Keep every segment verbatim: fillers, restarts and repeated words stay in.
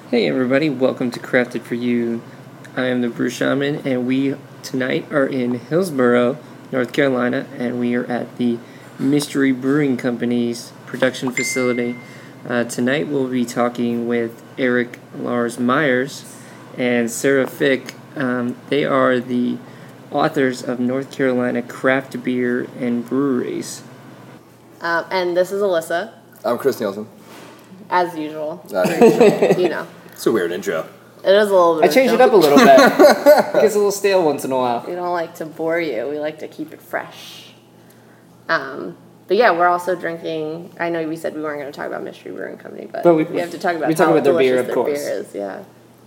Hey everybody, welcome to Crafted for You. I am the Brew Shaman, and we tonight are in Hillsborough, North Carolina, and we are at the Mystery Brewing Company's production facility. Uh, tonight we'll be talking with Eric Lars Myers and Sarah Fick. Um, they are the authors of North Carolina Craft Beer and Breweries. Um, and this is Alyssa. I'm Chris Nielsen. As usual. Uh, you know. It's a weird intro. It is a little bit. I changed it up a little bit. It gets a little stale once in a while. We don't like to bore you. We like to keep it fresh. Um, but yeah, we're also drinking. I know we said we weren't going to talk about Mystery Brewing Company, but, But we- we have to talk about we how talk about their delicious beer, of their course. beer is. Yeah.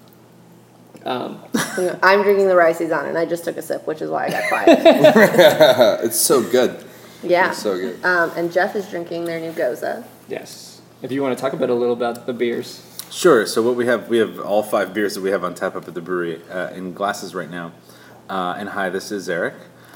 Um, I'm drinking the Rye Saison, and I just took a sip, which is why I got quiet. It's so good. Yeah. It's so good. Um, and Jeff is drinking their new Goza. yes. If you want to talk about a little about the beers. Sure. So what we have, we have all five beers that we have on tap up at the brewery uh, in glasses right now. Uh, and hi, this is Eric.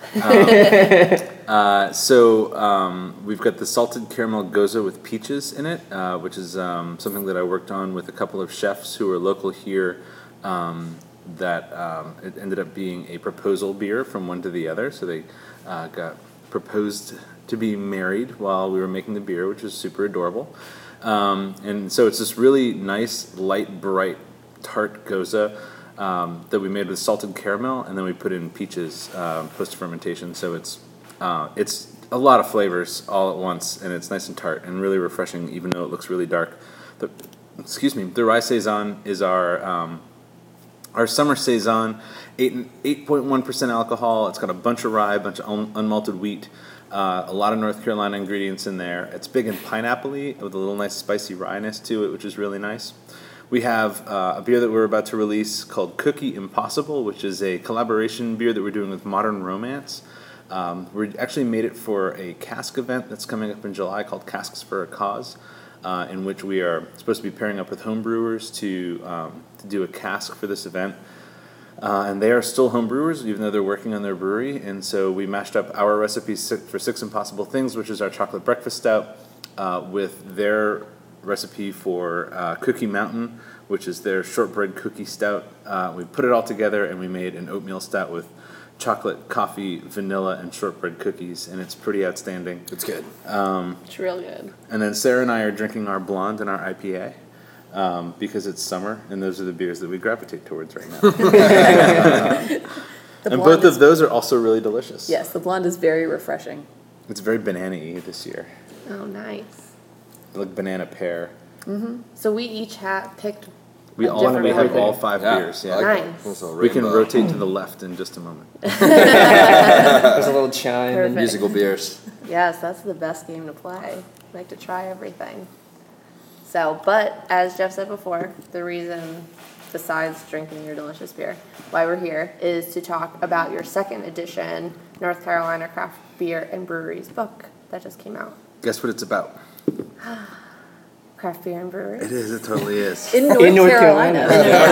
Um, uh, so um, we've got the salted caramel goza with peaches in it, uh, which is um, something that I worked on with a couple of chefs who are local here. Um, that um, it ended up being a proposal beer from one to the other. So they uh, got proposed to be married while we were making the beer, which was super adorable. Um, and so it's this really nice, light, bright, tart goza um, that we made with salted caramel, and then we put in peaches uh, post-fermentation. So it's uh, it's a lot of flavors all at once, and it's nice and tart and really refreshing, even though it looks really dark. The, excuse me. The Rye Saison is our um, our summer saison, eight eight point one percent alcohol. It's got a bunch of rye, a bunch of un- unmalted wheat. Uh, a lot of North Carolina ingredients in there. It's big and pineapple-y with a little nice spicy wryness to it, which is really nice. We have uh, a beer that we're about to release called Cookie Impossible, which is a collaboration beer that we're doing with Modern Romance. Um, we actually made it for a cask event that's coming up in July called Casks for a Cause, uh, in which we are supposed to be pairing up with homebrewers to um, to do a cask for this event. Uh, and they are still home brewers, even though they're working on their brewery. And so we mashed up our recipes for Six Impossible Things, which is our chocolate breakfast stout, uh, with their recipe for uh, Cookie Mountain, which is their shortbread cookie stout. Uh, we put it all together, and we made an oatmeal stout with chocolate, coffee, vanilla, and shortbread cookies, and it's pretty outstanding. It's good. Um, It's real good. and then Sarah and I are drinking our blonde and our I P A. Um, because it's summer, and those are the beers that we gravitate towards right now. The And blonde both is, of those are also really delicious. yes, the blonde is very refreshing. It's very banana-y this year. Oh, nice. Like banana pear. So we each have picked. We A all different we have flavor. all five beers. I Yeah. like Nice. that. It's a We can rainbow. rotate to the left in just a moment. There's a little chime. Perfect. And Musical beers. Yes, that's the best game to play. I like to try everything. So, but as Jeff said before, the reason, besides drinking your delicious beer, why we're here is to talk about your second edition North Carolina Craft Beer and Breweries book that just came out. Guess what it's about? Craft Beer and Breweries. It is. It totally is. In North, In North Carolina.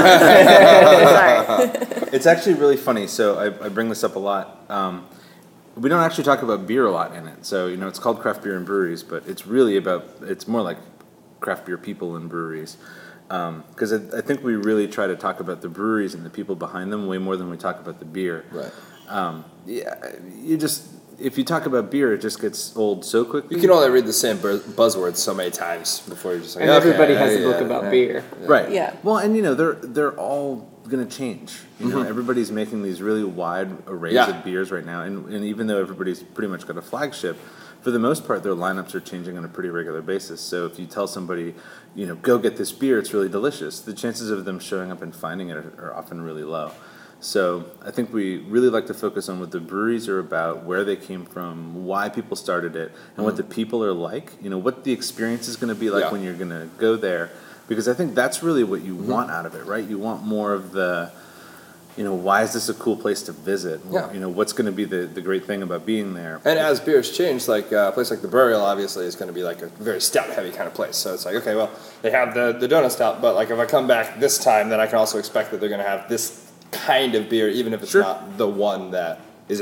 Sorry. It's actually really funny. So I, I bring this up a lot. Um, we don't actually talk about beer a lot in it. So, you know, it's called Craft Beer and Breweries, but it's really about, it's more like craft beer people and breweries. Because um, I, I think we really try to talk about the breweries and the people behind them way more than we talk about the beer. Right. Um, yeah, you just, if you talk about beer, it just gets old so quickly. You can only read the same bur- buzzwords so many times before you're just like, and okay, everybody has a yeah, book yeah, about yeah. beer. Right. Yeah. Well, and you know, they're they're all gonna change. You know, everybody's making these really wide arrays Yeah. of beers right now, and and even though everybody's pretty much got a flagship, for the most part, their lineups are changing on a pretty regular basis. So if you tell somebody, you know, go get this beer, it's really delicious, the chances of them showing up and finding it are, are often really low. So I think we really like to focus on what the breweries are about, where they came from, why people started it, and what the people are like. You know, what the experience is going to be like Yeah. when you're going to go there. Because I think that's really what you want out of it, right? You want more of the, you know, why is this a cool place to visit? Yeah. You know, what's going to be the, the great thing about being there? And as beers change, like uh, a place like the Burial obviously is going to be like a very stout heavy kind of place. So it's like, okay, well, they have the, the donut stout, but like if I come back this time, then I can also expect that they're going to have this kind of beer, even if it's Sure. not the one that is in the book.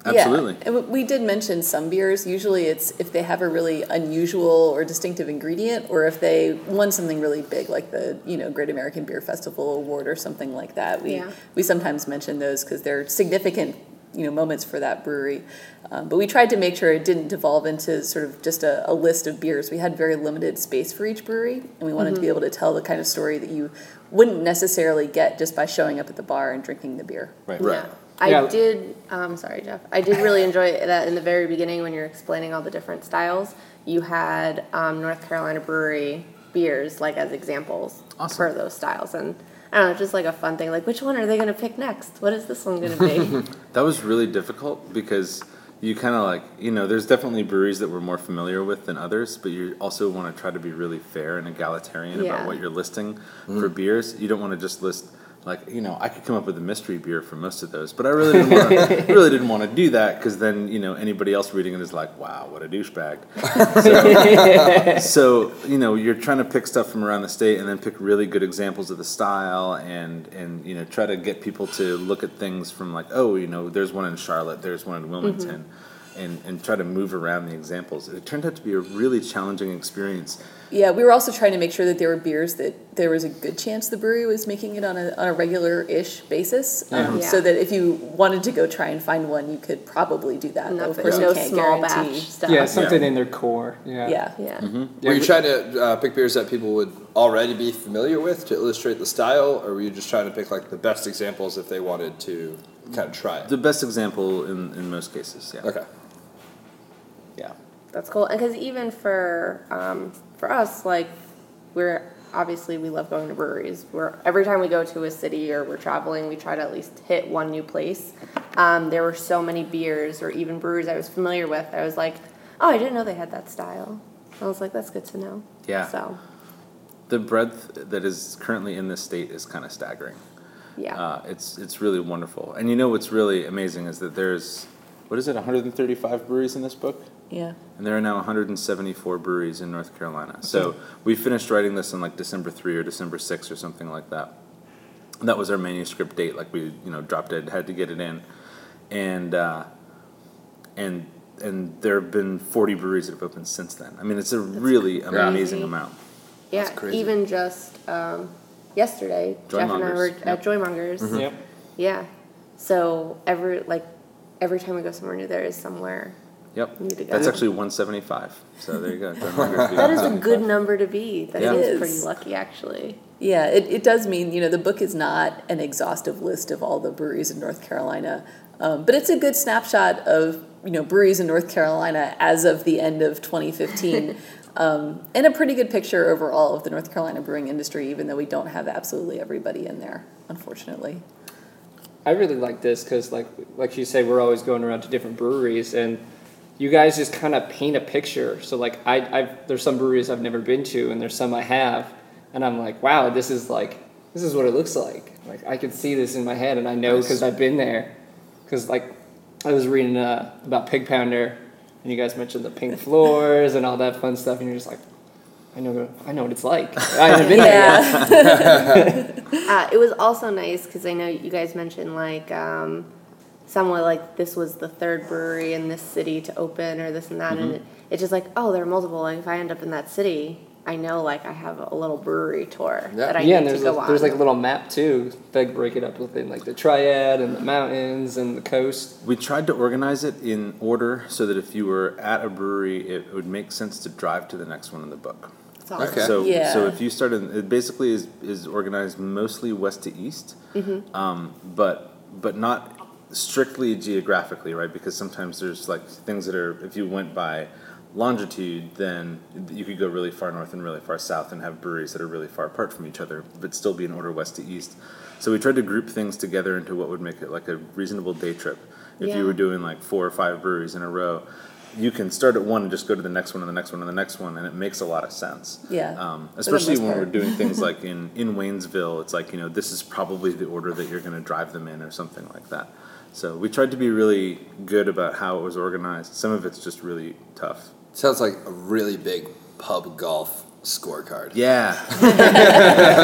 Absolutely. Yeah. And we did mention some beers. Usually it's if they have a really unusual or distinctive ingredient, or if they won something really big, like the, you know, Great American Beer Festival award or something like that. We Yeah. we sometimes mention those because they're significant, you know, moments for that brewery. Um, but we tried to make sure it didn't devolve into sort of just a, a list of beers. We had very limited space for each brewery, and we wanted mm-hmm. to be able to tell the kind of story that you wouldn't necessarily get just by showing up at the bar and drinking the beer. Right. Yeah. Right. I Yeah. did, um, sorry, Jeff. I did really enjoy that in the very beginning when you're explaining all the different styles. You had um, North Carolina Brewery beers, like, as examples Awesome. for those styles. And I don't know, just like a fun thing. Like, which one are they going to pick next? What is this one going to be? That was really difficult because you kind of like, you know, there's definitely breweries that we're more familiar with than others, but you also want to try to be really fair and egalitarian Yeah. about what you're listing for beers. You don't want to just list, like, you know, I could come up with a mystery beer for most of those, but I really didn't want to really didn't want to do that because then, you know, anybody else reading it is like, wow, what a douchebag. So, so, you know, you're trying to pick stuff from around the state and then pick really good examples of the style and, and you know, try to get people to look at things from like, oh, you know, there's one in Charlotte, there's one in Wilmington, mm-hmm. and, and try to move around the examples. It turned out to be a really challenging experience. Yeah, we were also trying to make sure that there were beers that there was a good chance the brewery was making it on a on a regular-ish basis, um, Yeah. so that if you wanted to go try and find one, you could probably do that. Though, of Nothing, course, no you can't small guarantee. batch stuff. Yeah, something Yeah. in their core. Yeah. Yeah. Yeah. Yeah, Were you we- trying to uh, pick beers that people would already be familiar with to illustrate the style, or were you just trying to pick like the best examples if they wanted to kind of try it? The best example in, in most cases, yeah. Okay. Yeah. That's cool. And because even for um, for us, like, we're obviously we love going to breweries. We're every time we go to a city or we're traveling, we try to at least hit one new place. Um, there were so many beers or even breweries I was familiar with. I was like, oh, I didn't know they had that style. I was like, that's good to know. Yeah. So The breadth that is currently in this state is kind of staggering. yeah. Uh, it's it's really wonderful. And you know what's really amazing is that there's, what is it, one hundred thirty-five breweries in this book? Yeah. And there are now one hundred seventy-four breweries in North Carolina. So we finished writing this on like December third or December sixth or something like that. And that was our manuscript date. Like we, you know, dropped it, had to get it in. And, uh, and, and there have been forty breweries that have opened since then. I mean, it's a really crazy. amazing amount. yeah. that's crazy. Even just um, yesterday, Jeff and I were Joymongers, at yep. Joymongers. Yep. Yeah. So every like every time we go somewhere new, there is somewhere. Yep. Need to go. That's actually one seventy-five. So there you go. Joymongers That is a being good one number to be. That Yeah. is It is. pretty lucky, actually. Yeah, it, it does mean, you know, the book is not an exhaustive list of all the breweries in North Carolina, um, but it's a good snapshot of, you know, breweries in North Carolina as of the end of twenty fifteen, um, and a pretty good picture overall of the North Carolina brewing industry, even though we don't have absolutely everybody in there, unfortunately. I really like this because, like, like you say, we're always going around to different breweries, and you guys just kind of paint a picture. So, like, I, I've there's some breweries I've never been to, and there's some I have, and I'm like, wow, this is like, this is what it looks like. Like, I can see this in my head, and I know because I've been there. Because, like, I was reading uh, about Pig Pounder, and you guys mentioned the pink floors and all that fun stuff, and you're just like, I know, I know what it's like. I haven't been there yet. Uh, it was also nice because I know you guys mentioned like um, somewhat like this was the third brewery in this city to open or this and that, Mm-hmm. and it, it's just like, oh, there are multiple. Like if I end up in that city, I know like I have a little brewery tour Yeah. that I Yeah, and need there's to go a, on. there's like a little map too. They break it up within like the triad and the mountains and the coast. We tried to organize it in order so that if you were at a brewery, it would make sense to drive to the next one in the book. It's awesome. Okay. So, Yeah. so if you started, it basically is, is organized mostly west to east, Mm-hmm. um, but but not strictly geographically, right? Because sometimes there's like things that are, if you went by longitude, then you could go really far north and really far south and have breweries that are really far apart from each other, but still be in order west to east. So we tried to group things together into what would make it like a reasonable day trip. If Yeah. you were doing like four or five breweries in a row, you can start at one and just go to the next one and the next one and the next one, and it makes a lot of sense. Yeah, Um, for the especially most when we're part. doing things like in, in Waynesville, it's like, you know, this is probably the order that you're going to drive them in or something like that. So we tried to be really good about how it was organized. Some of it's just really tough. Sounds like a really big pub golf scorecard. Yeah.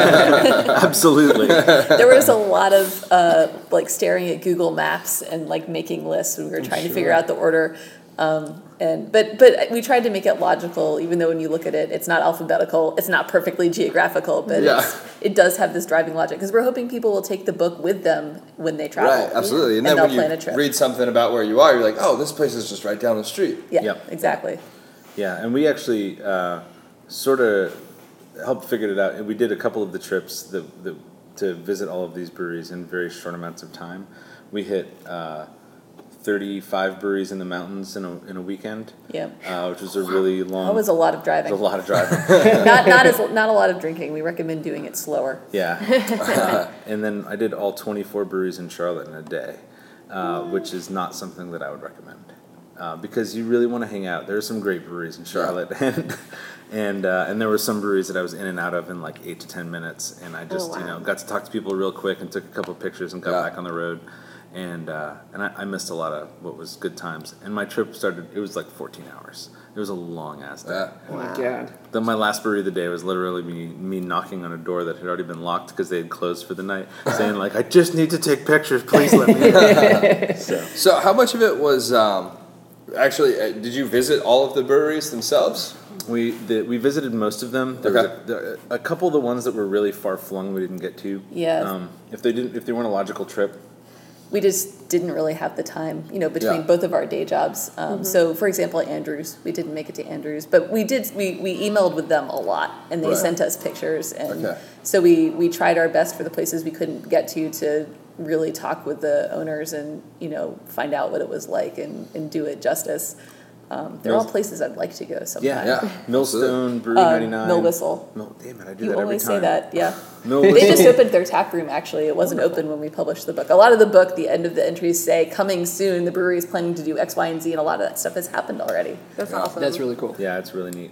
Absolutely. There was a lot of uh, like staring at Google Maps and like making lists when we were trying to figure out the order. Um, and but but we tried to make it logical, even though when you look at it, it's not alphabetical, it's not perfectly geographical, but Yeah. it's, it does have this driving logic because we're hoping people will take the book with them when they travel. Right, absolutely. And, And then they'll when plan a you trip. read something about where you are, you're like, oh, this place is just right down the street. Yeah, Yep. exactly. Yeah, and we actually uh, sort of helped figure it out. And we did a couple of the trips that, that, to visit all of these breweries in very short amounts of time. We hit uh, thirty-five breweries in the mountains in a, in a weekend, Yeah. uh, which was a really long. That was a lot of it driving. was a lot of driving. not not as not a lot of drinking. We recommend doing it slower. Yeah. Uh, and then I did all twenty-four breweries in Charlotte in a day, uh, which is not something that I would recommend. Uh, because you really want to hang out. There are some great breweries in Charlotte, and and uh, and there were some breweries that I was in and out of in like eight to ten minutes, and I just wow. you know got to talk to people real quick and took a couple of pictures and got Yeah. back on the road, and uh, and I, I missed a lot of what was good times. And my trip started. It was like fourteen hours. It was a long ass day. Yeah. Oh my god. Then my last brewery of the day was literally me, me knocking on a door that had already been locked because they had closed for the night, saying like, "I just need to take pictures. Please let me in." so. So how much of it was um, actually? Uh, did you visit all of the breweries themselves? We the, we visited most of them. There Okay. was a, there, a couple of the ones that were really far flung we didn't get to. Yeah. Um, if they didn't, if they weren't a logical trip. We just didn't really have the time, you know, between Yeah. both of our day jobs. Um, So, for example, at Andrews, we didn't make it to Andrews, but we did. We, we emailed with them a lot, and they Right. sent us pictures, and Okay. so we we tried our best for the places we couldn't get to to really talk with the owners and you know find out what it was like and, and do it justice. Um, they're all Mills- places I'd like to go sometime. Yeah, Yeah. Millstone, Brewery Uh, ninety-nine. Mill Whistle. Mill, damn it, I do You that every always time. say that, yeah. Mill They Whistle. just opened their tap room, actually. It wasn't open when we published the book. A lot of the book, the end of the entries say, coming soon, the brewery is planning to do X, Y, and Z, and a lot of that stuff has happened already. That's Yeah. awesome. That's really cool. Yeah, it's really neat.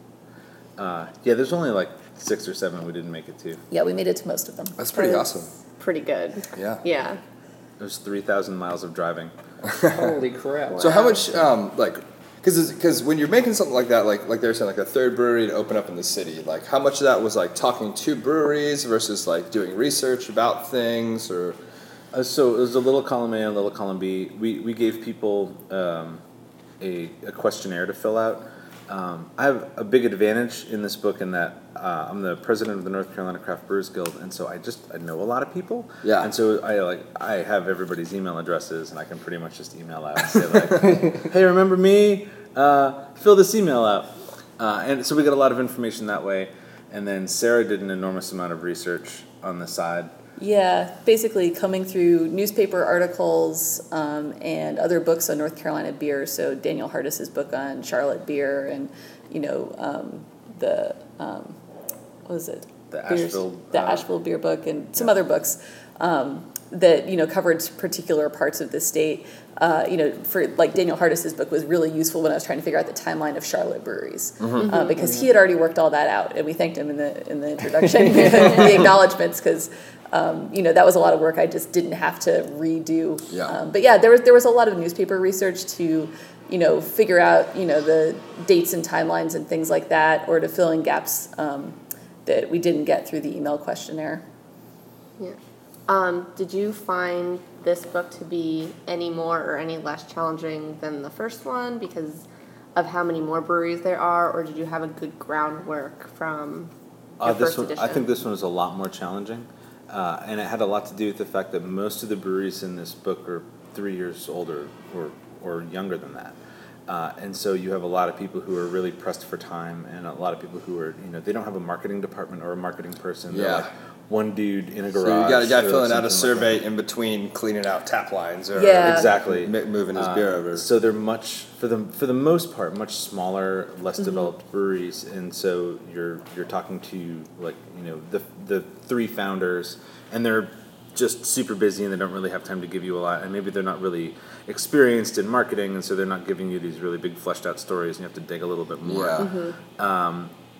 Uh, yeah, there's only like six or seven we didn't make it to. Yeah, we made it to most of them. That's pretty That's awesome. Pretty good. Yeah. Yeah. It was three thousand miles of driving. Holy crap. So how much, um, like, because because when you're making something like that, like like they're saying, like a third brewery to open up in the city, like how much of that was like talking to breweries versus like doing research about things, or Uh, so it was a little column A and a little column B. We we gave people um, a, a questionnaire to fill out. Um, I have a big advantage in this book in that uh, I'm the president of the North Carolina Craft Brewers Guild, and so I just I know a lot of people. Yeah. And so I like I have everybody's email addresses, and I can pretty much just email out and say like, "Hey, remember me? Uh, fill this email out." Uh, and so we got a lot of information that way. And then Sarah did an enormous amount of research on the side. Yeah, basically coming through newspaper articles um, and other books on North Carolina beer. So Daniel Hardis's book on Charlotte beer, and you know um, the um, what was it? The Beers- Asheville, the uh, Asheville beer book, and some other books um, that you know covered particular parts of the state. Uh, you know, for like Daniel Hardis's book was really useful when I was trying to figure out the timeline of Charlotte breweries uh, because he had already worked all that out, and we thanked him in the in the introduction, the acknowledgments, because um, you know that was a lot of work I just didn't have to redo. Yeah. Um, but yeah, there was there was a lot of newspaper research to you know figure out you know the dates and timelines and things like that, or to fill in gaps um, that we didn't get through the email questionnaire. Yeah. Um, did you find this book to be any more or any less challenging than the first one because of how many more breweries there are, or did you have a good groundwork from your Uh, this first one, edition? I think this one was a lot more challenging, uh, and it had a lot to do with the fact that most of the breweries in this book are three years older or or younger than that, uh, and so you have a lot of people who are really pressed for time, and a lot of people who are you know they don't have a marketing department or a marketing person. They're Yeah. like one dude in a garage. so you got a guy or filling out a something like survey in between cleaning out tap lines or Yeah. Exactly. m- moving his Uh, beer over. So they're much for the for the most part much smaller, less Mm-hmm. developed breweries, and so you're you're talking to like you know the the three founders, and they're just super busy and they don't really have time to give you a lot, and maybe they're not really experienced in marketing, and so they're not giving you these really big fleshed out stories, and you have to dig a little bit more. Yeah.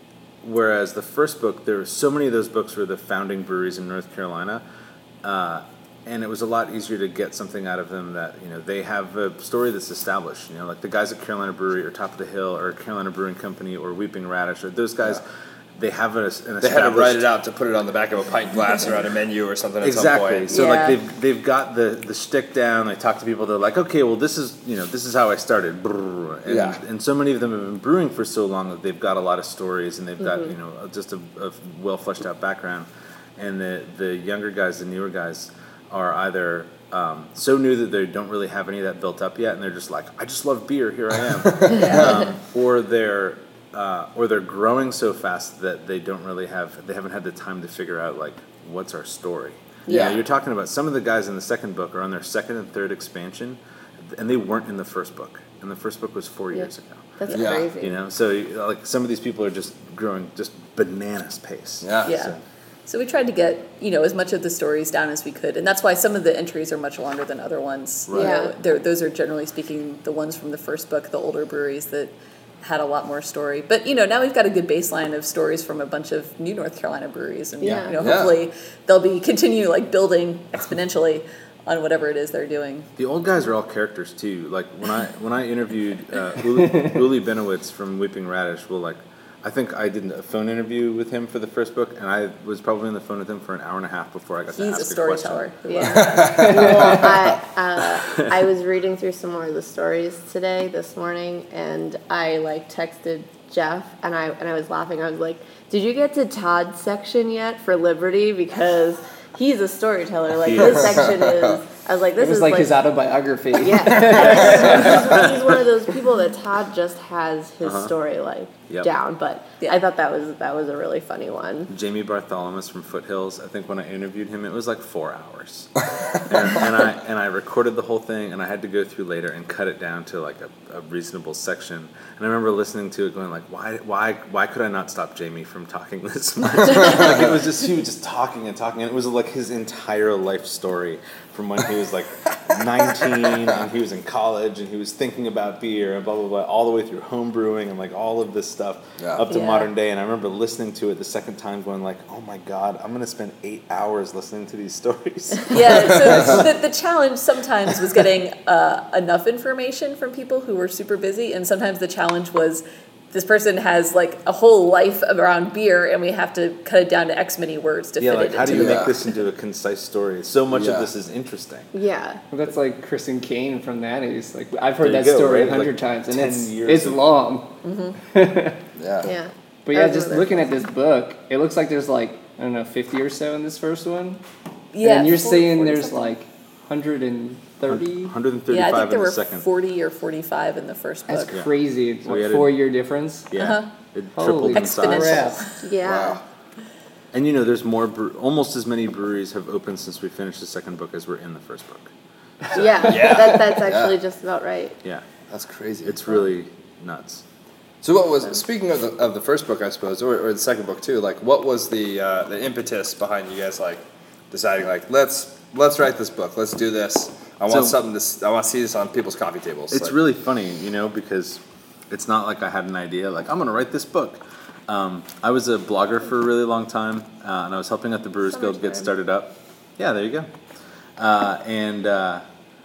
Whereas the first book, there were so many of those books were the founding breweries in North Carolina, uh, and it was a lot easier to get something out of them that you know they have a story that's established. You know, like the guys at Carolina Brewery or Top of the Hill or Carolina Brewing Company or Weeping Radish or those guys, they have a, an established... They had to write it out to put it on the back of a pint glass or on a menu or something at exactly. some point. So Yeah. like they've they've got the the shtick down. They talk to people. They're like, okay, well this is you know this is how I started. Brrr. And, Yeah. and so many of them have been brewing for so long that they've got a lot of stories and they've got Mm-hmm. you know just a, a well fleshed out background. And the the younger guys, the newer guys, are either um, so new that they don't really have any of that built up yet, and they're just like, I just love beer. Here I am. um, or they're uh, or they're growing so fast that they don't really have they haven't had the time to figure out like what's our story. You know, Yeah. you're talking about some of the guys in the second book are on their second and third expansion, and they weren't in the first book. And the first book was four Yeah. years ago. That's Yeah. crazy. You know, so like some of these people are just growing just bananas pace. Yeah. Yeah. So- So we tried to get, you know, as much of the stories down as we could. And that's why some of the entries are much longer than other ones. Right. You know, Yeah. they're- those are generally speaking the ones from the first book, the older breweries that had a lot more story. But, you know, now we've got a good baseline of stories from a bunch of new North Carolina breweries. And, Yeah. you know, Yeah. hopefully they'll be continue, like, building exponentially on whatever it is they're doing. The old guys are all characters too. Like when I when I interviewed uh, Uli, Uli Benowitz from Weeping Radish, well, like I think I did a phone interview with him for the first book, and I was probably on the phone with him for an hour and a half before I got to He's a ask a, storyteller. question. Yeah. well, I uh, I was reading through some more of the stories today, this morning, and I like texted Jeff, and I and I was laughing. I was like, "Did you get to Todd's section yet for Liberty? Because he's a storyteller. Like He this is. section is." I was like, "This It was is like, like." his autobiography. Yeah, he's, he's one of those people that Todd just has his Uh-huh. story like Yep. down. But Yeah. I thought that was that was a really funny one. Jamie Bartholomew from Foothills. I think when I interviewed him, it was like four hours, and, and I and I recorded the whole thing, and I had to go through later and cut it down to like a, a reasonable section. And I remember listening to it, going like, why why why could I not stop Jamie from talking this much? Like it was just he was just talking and talking, and it was like his entire life story from when he was like nineteen and he was in college and he was thinking about beer and blah blah blah, all the way through home brewing and like all of this stuff Yeah. up to Yeah. modern day. And I remember listening to it the second time, going like, "Oh my God, I'm gonna spend eight hours listening to these stories." Yeah, so the, the challenge sometimes was getting uh, enough information from people who were super busy, and sometimes the challenge was this person has like a whole life around beer, and we have to cut it down to X many words to Yeah, fit like it how into do you the Yeah. make this into a concise story? So much Yeah. of this is interesting. Yeah. Well, that's like Kristen Kane from Nannies. Like I've heard There that you go, story right? a hundred Like times, and ten it's years it's of- long. Yeah. Yeah. But yeah, That's just another looking at this book, it looks like there's like I don't know fifty or so in this first one. Yeah, and you're forty, saying forty there's something. like one hundred thirty. one hundred Yeah, I thirty-five think there in were the second. forty or forty-five in the first That's book. crazy. It's We like had a- four year difference. Yeah, Uh-huh. it Holy tripled in Exponential. size. crap. Yeah. Wow. And you know, there's more. Bre- almost as many breweries have opened since we finished the second book as were in the first book. Yeah. Yeah. That, that's actually Yeah. just about right. Yeah, That's crazy. it's really nuts. So what was speaking of the of the first book, I suppose, or, or the second book too? Like, what was the uh, the impetus behind you guys like deciding like let's let's write this book, let's do this. I want So- something to s- I want to see this on people's coffee tables. It's Like, really funny, you know, because it's not like I had an idea, like, I'm going to write this book. Um, I was a blogger for a really long time, uh, and I was helping out the Brewers Guild get Summertime. started up. Yeah, there you go. Uh, and, uh,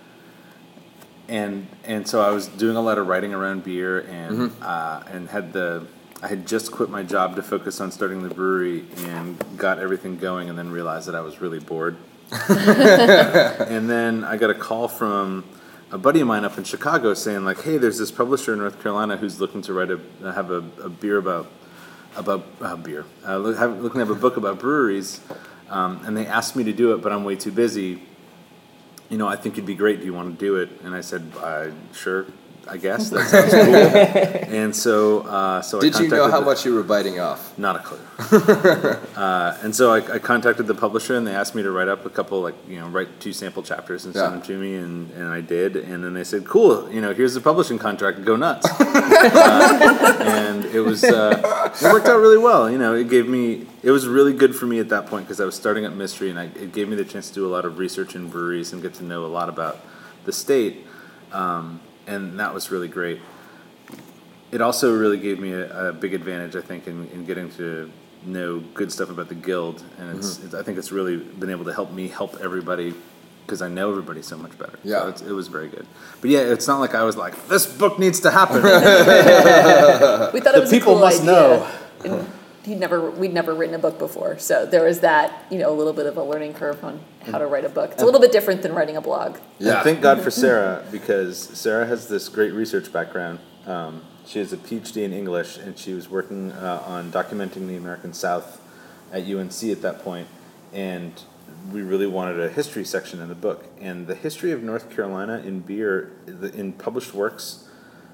and, and so I was doing a lot of writing around beer and, uh, and had the, I had just quit my job to focus on starting the brewery and got everything going, and then realized that I was really bored. And then I got a call from a buddy of mine up in Chicago saying like, "Hey, there's this publisher in North Carolina who's looking to write a have a, a beer about about uh, beer, uh, look, have, looking to have a book about breweries, um, and they asked me to do it, but I'm way too busy. You know, I think it'd be great. Do you want to do it?" And I said, uh, "Sure, I guess that sounds cool." And so, uh, so Did I you know contacted how the- much you were biting off? Not a clue. uh, and so I, I contacted the publisher, and they asked me to write up a couple, like, you know, write two sample chapters and send Yeah. them to me, and, and I did. And then they said, "Cool, you know, here's the publishing contract. Go nuts." uh, and it was uh, it worked out really well. You know, it gave me it was really good for me at that point because I was starting at Mystery, and I, it gave me the chance to do a lot of research in breweries and get to know a lot about the state, um, and that was really great. It also really gave me a, a big advantage, I think, in, in getting to know good stuff about the guild, and it's, Mm-hmm. it's I think it's really been able to help me help everybody because I know everybody so much better. Yeah. So it's, it was very good. But yeah, it's not like I was like, this book needs to happen. We thought The it was people a cool must idea. know. And he'd never we'd never written a book before, so there was that, you know, a little bit of a learning curve on how to write a book. It's a little bit different than writing a blog. Yeah. And thank God for Sarah, because Sarah has this great research background. Um, she has a P H D in English, and she was working uh, on documenting the American South at U N C at that point, and we really wanted a history section in the book. And the history of North Carolina in beer, the- in published works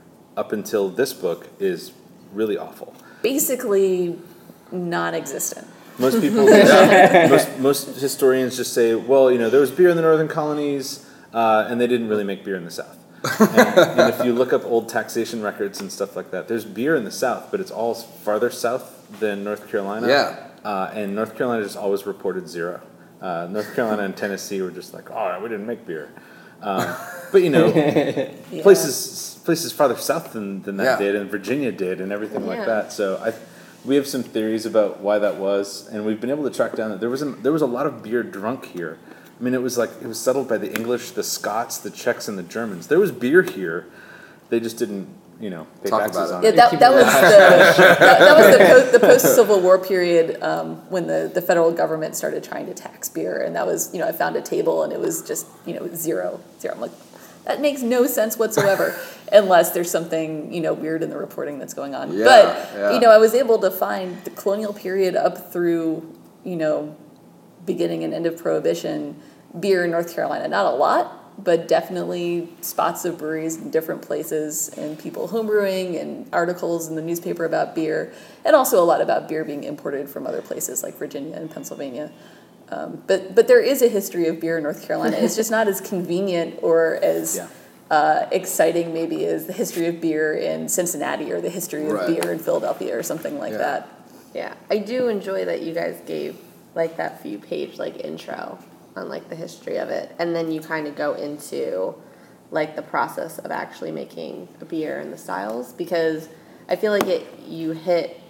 up until this book, is really awful. Basically non-existent. Most people, yeah, most, most historians just say, well, you know, there was beer in the northern colonies, uh, and they didn't really make beer in the South. And, and if you look up old taxation records and stuff like that, there's beer in the South, but it's all farther south than North Carolina. Yeah. Uh, and North Carolina just always reported zero. Uh, North Carolina and Tennessee were just like, oh, we didn't make beer. Um, but, you know, Yeah. places places farther south than, than that Yeah. did, and Virginia did, and everything like Yeah. that. So I, we have some theories about why that was, and we've been able to track down that there was a, there was a lot of beer drunk here. I mean, it was like it was settled by the English, the Scots, the Czechs, and the Germans. There was beer here. They just didn't, you know, pay Talk taxes about on Yeah, it. that, that was the that, that was the, post, the post-Civil War period um, when the, the federal government started trying to tax beer, and that was, you know, I found a table and it was just, you know, zero, zero. I'm like, that makes no sense whatsoever, unless there's something, you know, weird in the reporting that's going on. Yeah, but yeah. you know, I was able to find the colonial period up through, you know, beginning and end of Prohibition, beer in North Carolina. Not a lot, but definitely spots of breweries in different places, and people homebrewing, and articles in the newspaper about beer, and also a lot about beer being imported from other places like Virginia and Pennsylvania. Um, but but there is a history of beer in North Carolina. It's just not as convenient or as Yeah. uh, exciting maybe as the history of beer in Cincinnati or the history of Right. beer in Philadelphia or something like Yeah. that. Yeah, I do enjoy that you guys gave like that few page like intro on like the history of it, and then you kind of go into like the process of actually making a beer and the styles, because I feel like it you hit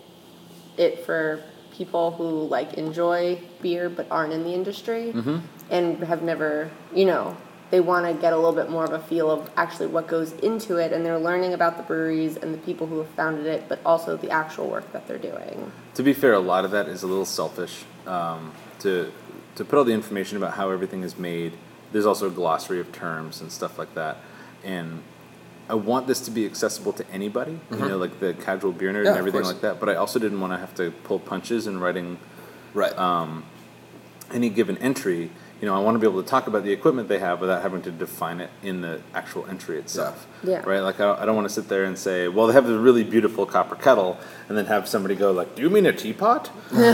it for people who like enjoy beer but aren't in the industry and have never, you know, they want to get a little bit more of a feel of actually what goes into it, and they're learning about the breweries and the people who have founded it, but also the actual work that they're doing. To be fair, a lot of that is a little selfish. Um, to to put all the information about how everything is made, there's also a glossary of terms and stuff like that. And I want this to be accessible to anybody, you know, like the casual beer nerd Yeah, and of everything course. like that. But I also didn't want to have to pull punches in writing Right. any given entry. You know, I want to be able to talk about the equipment they have without having to define it in the actual entry itself. Yeah. Right? Like, I don't, I don't want to sit there and say, well, they have a really beautiful copper kettle, and then have somebody go, like, do you mean a teapot? It would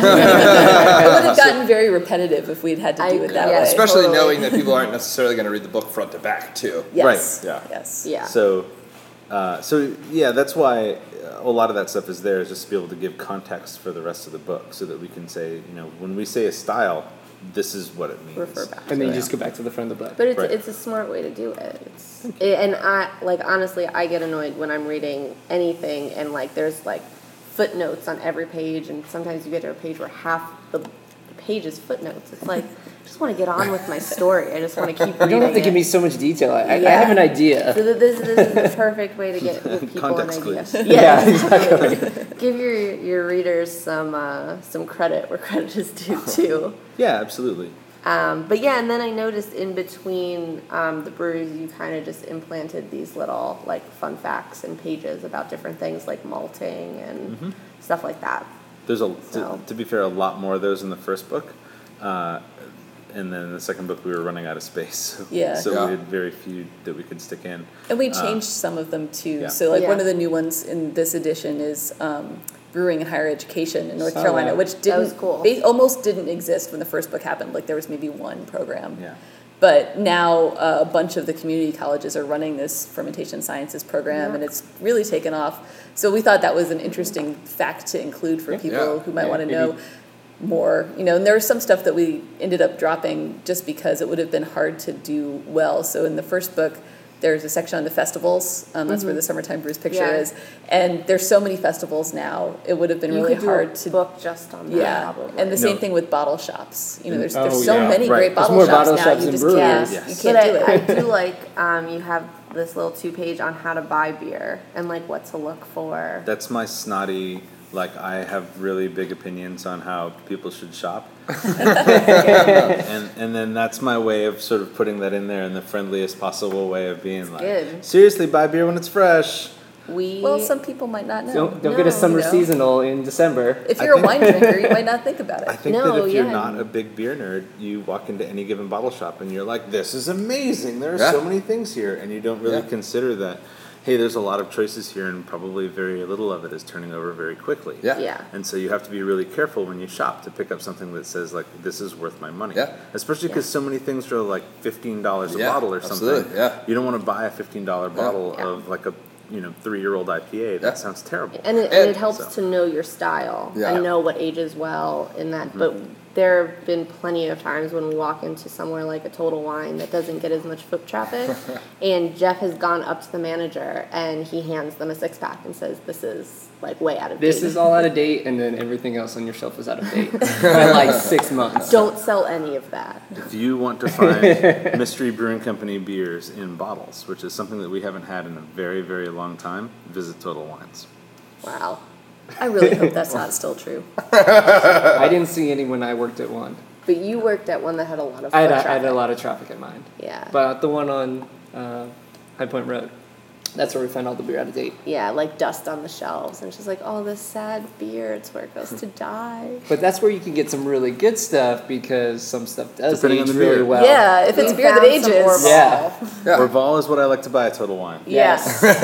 have gotten very repetitive if we'd had to I do it that agree. way. Especially totally. knowing that people aren't necessarily going to read the book front to back, too. Yes. Right, yeah. Yes. Yeah. So, uh, so yeah, that's why a lot of that stuff is there, is just to be able to give context for the rest of the book, so that we can say, you know, when we say a style, this is what it means. Refer back. And then you Yeah. just go back to the front of the book. But it's Right. it's a smart way to do it. It's it, and I like honestly I get annoyed when I'm reading anything and like there's like footnotes on every page, and sometimes you get to a page where half the, the page is footnotes. It's like I just want to get on with my story. I just want to keep You reading. don't have to it. give me so much detail. I, I- I Yeah. have an idea. So th- this, this is the perfect way to get give people Context, an idea. please. Yeah, exactly. Give your your readers some uh, some credit where credit is due too. Yeah, absolutely. Um, but yeah, and then I noticed in between um, the breweries, you kind of just implanted these little like fun facts and pages about different things like malting and stuff like that. There's a, So- to, to be fair, a lot more of those in the first book. Uh, and then in the second book, we were running out of space. So, Yeah. so Yeah. we had very few that we could stick in. And we changed some of them too. yeah. So like one Yeah. of the new ones in this edition is um, brewing and higher education in North Saw Carolina, that. which That didn't was cool. ba- almost didn't exist when the first book happened. Like there was maybe one program. Yeah. But now uh, a bunch of the community colleges are running this fermentation sciences program, Yeah. and it's really taken off. So we thought that was an interesting fact to include for people Yeah. who might Yeah, want to maybe- know more. You know, and there was some stuff that we ended up dropping just because it would have been hard to do well. So in the first book, there's a section on the festivals. Um, that's where the Summertime Brews picture Yeah. is. And there's so many festivals now, it would have been You really could do hard a to book just on that. yeah, probably. and the same No. thing with bottle shops. You know, there's Oh, there's so yeah. many Right. great There's bottle more shops bottle now. shops You than just breweries. can't, Yes. you But can't do I, I it. do like um, you have this little two page on how to buy beer and like what to look for. That's my snotty like I have really big opinions on how people should shop. and and then that's my way of sort of putting that in there in the friendliest possible way of being like, good. seriously, buy beer when it's fresh. We Well, some people might not know. Don't don't No, get a summer you know. seasonal in December. If I you're a think- wine drinker, you might not think about it. I think No, that if you're yeah. not a big beer nerd, you walk into any given bottle shop and you're like, this is amazing. There are Yeah. so many things here. And you don't really Yeah. consider that, hey, there's a lot of choices here and probably very little of it is turning over very quickly. Yeah. Yeah. And so you have to be really careful when you shop to pick up something that says, like, this is worth my money. Yeah. Especially because so many things are like fifteen dollars a Yeah, bottle or something. absolutely, yeah. You don't want to buy a fifteen dollars bottle Yeah. of like a, you know, three-year-old I P A. That Yeah. sounds terrible. And it, and And- it helps so- to know your style Yeah. and know what ages well in that. Mm-hmm. But there have been plenty of times when we walk into somewhere like a Total Wine that doesn't get as much foot traffic, and Jeff has gone up to the manager and he hands them a six pack and says, "This is like way out of This date. is all out of date, and then everything else on your shelf is out of date by like six months. Don't sell any of that." If you want to find Mystery Brewing Company beers in bottles, which is something that we haven't had in a very, very long time, visit Total Wines. Wow. I really hope that's not still true. I didn't see any when I worked at one. But you worked at one that had a lot of I had, foot a, I had a traffic. lot of traffic in mind. Yeah. But the one on uh, High Point Road, that's where we find all the beer out of date. Yeah, like dust on the shelves. And she's like, "Oh, this sad beer. It's where it goes to die." But that's where you can get some really good stuff because some stuff does Depending age on the really beer. well. Yeah, if it's We beer that found some ages. Orval. Yeah. Yeah. Orval is what I like to buy at Total Wine. Yes. Two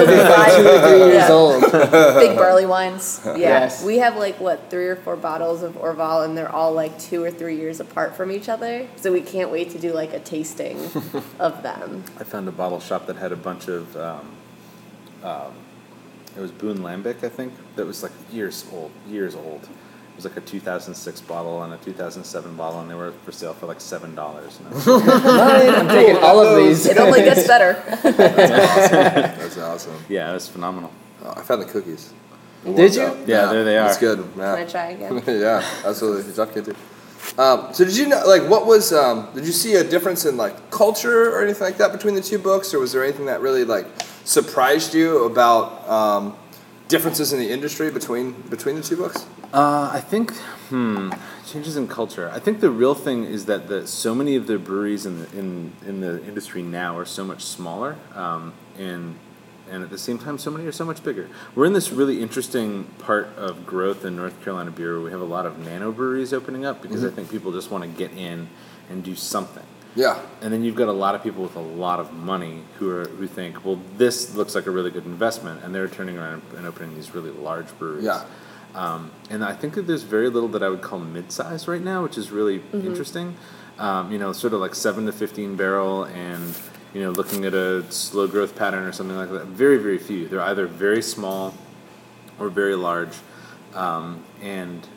or three years Yeah. old. Big barley wines. Yeah, Yes. we have like what three or four bottles of Orval, and they're all like two or three years apart from each other. So we can't wait to do like a tasting of them. I found a bottle shop that had a bunch of, um, um, it was Boone Lambic, I think, that was like years old, years old. It was like a two thousand six bottle and a two thousand seven bottle, and they were for sale for like seven dollars. I'm taking all of these. It only gets better. That's awesome. Yeah, it was phenomenal. Oh, I found the cookies. Did you? Yeah, there they are. That's good. Can I Yeah. try again? Yeah, absolutely. Jeff can too. Um, so did you know, like, what was, um, did you see a difference in, like, culture or anything like that between the two books? Or was there anything that really, like, surprised you about um, differences in the industry between between the two books? Uh, I think, hmm, changes in culture. I think the real thing is that the, so many of the breweries in the, in, in the industry now are so much smaller, um, and and at the same time, so many are so much bigger. We're in this really interesting part of growth in North Carolina beer where we have a lot of nano breweries opening up because I think people just want to get in and do something. Yeah. And then you've got a lot of people with a lot of money who are who think, well, this looks like a really good investment, and they're turning around and opening these really large breweries. Yeah. Um, and I think that there's very little that I would call mid-size right now, which is really interesting. Um, you know, sort of like seven to fifteen barrel, and you know, looking at a slow growth pattern or something like that. Very, very few. They're either very small or very large, um, and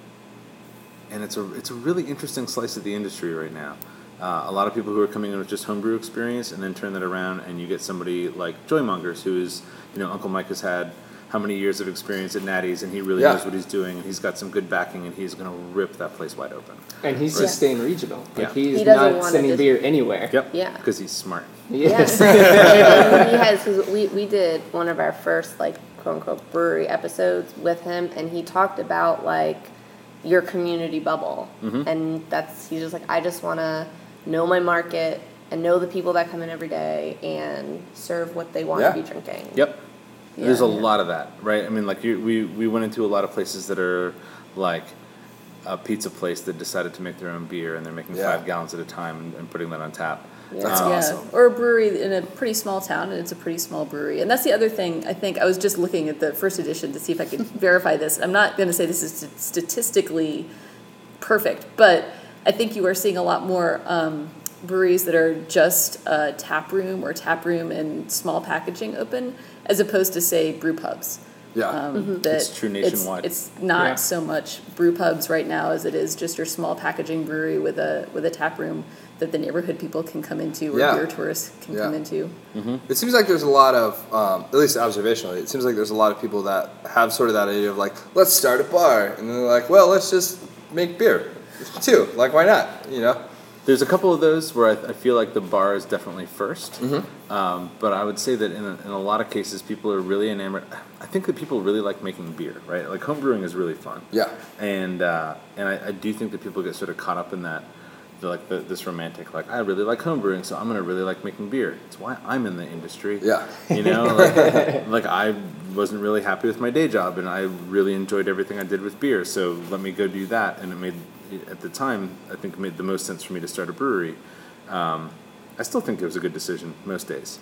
and it's a it's a really interesting slice of the industry right now. Uh, a lot of people who are coming in with just homebrew experience and then turn that around, and you get somebody like Joymongers, who is, you know, Uncle Mike has had how many years of experience at Natty's, and he really Yeah. knows what he's doing, and he's got some good backing, and he's going to rip that place wide open. And he's Right. just staying regional. Like Yeah. he's He doesn't not wanna sending just- beer anywhere. Yep. Yeah. Because he's smart. Yes. And he has, cause we, we did one of our first like quote unquote brewery episodes with him, and he talked about like your community bubble, and that's he's just like, I just want to know my market and know the people that come in every day and serve what they want Yeah. to be drinking. Yep. There's a Yeah. lot of that, right? I mean, like you, we we went into a lot of places that are like a pizza place that decided to make their own beer, and they're making Yeah. five gallons at a time and, and putting that on tap. That's Um, awesome. Yeah, or a brewery in a pretty small town, and it's a pretty small brewery. And that's the other thing, I think, I was just looking at the first edition to see if I could verify this. I'm not going to say this is st- statistically perfect, but I think you are seeing a lot more um, breweries that are just a tap room or tap room and small packaging open, as opposed to, say, brew pubs. Yeah. Um, that It's true nationwide. It's, it's not Yeah. so much brew pubs right now as it is just your small packaging brewery with a with a tap room that the neighborhood people can come into or Yeah. beer tourists can Yeah. come into. It seems like there's a lot of, um, at least observationally, it seems like there's a lot of people that have sort of that idea of like, let's start a bar, and then they're like, well, let's just make beer too. Like, why not? You know. There's a couple of those where I, I feel like the bar is definitely first. Mm-hmm. Um, but I would say that in a, in a lot of cases, people are really enamored. I think that people really like making beer, right? Like home brewing is really fun. Yeah. And uh, and I, I do think that people get sort of caught up in that, the, like the, this romantic, like I really like home brewing, so I'm gonna really like making beer. It's why I'm in the industry. Yeah. You know, like, like I wasn't really happy with my day job, and I really enjoyed everything I did with beer. So let me go do that, and it made. At the time, I think it made the most sense for me to start a brewery. Um, I still think it was a good decision most days.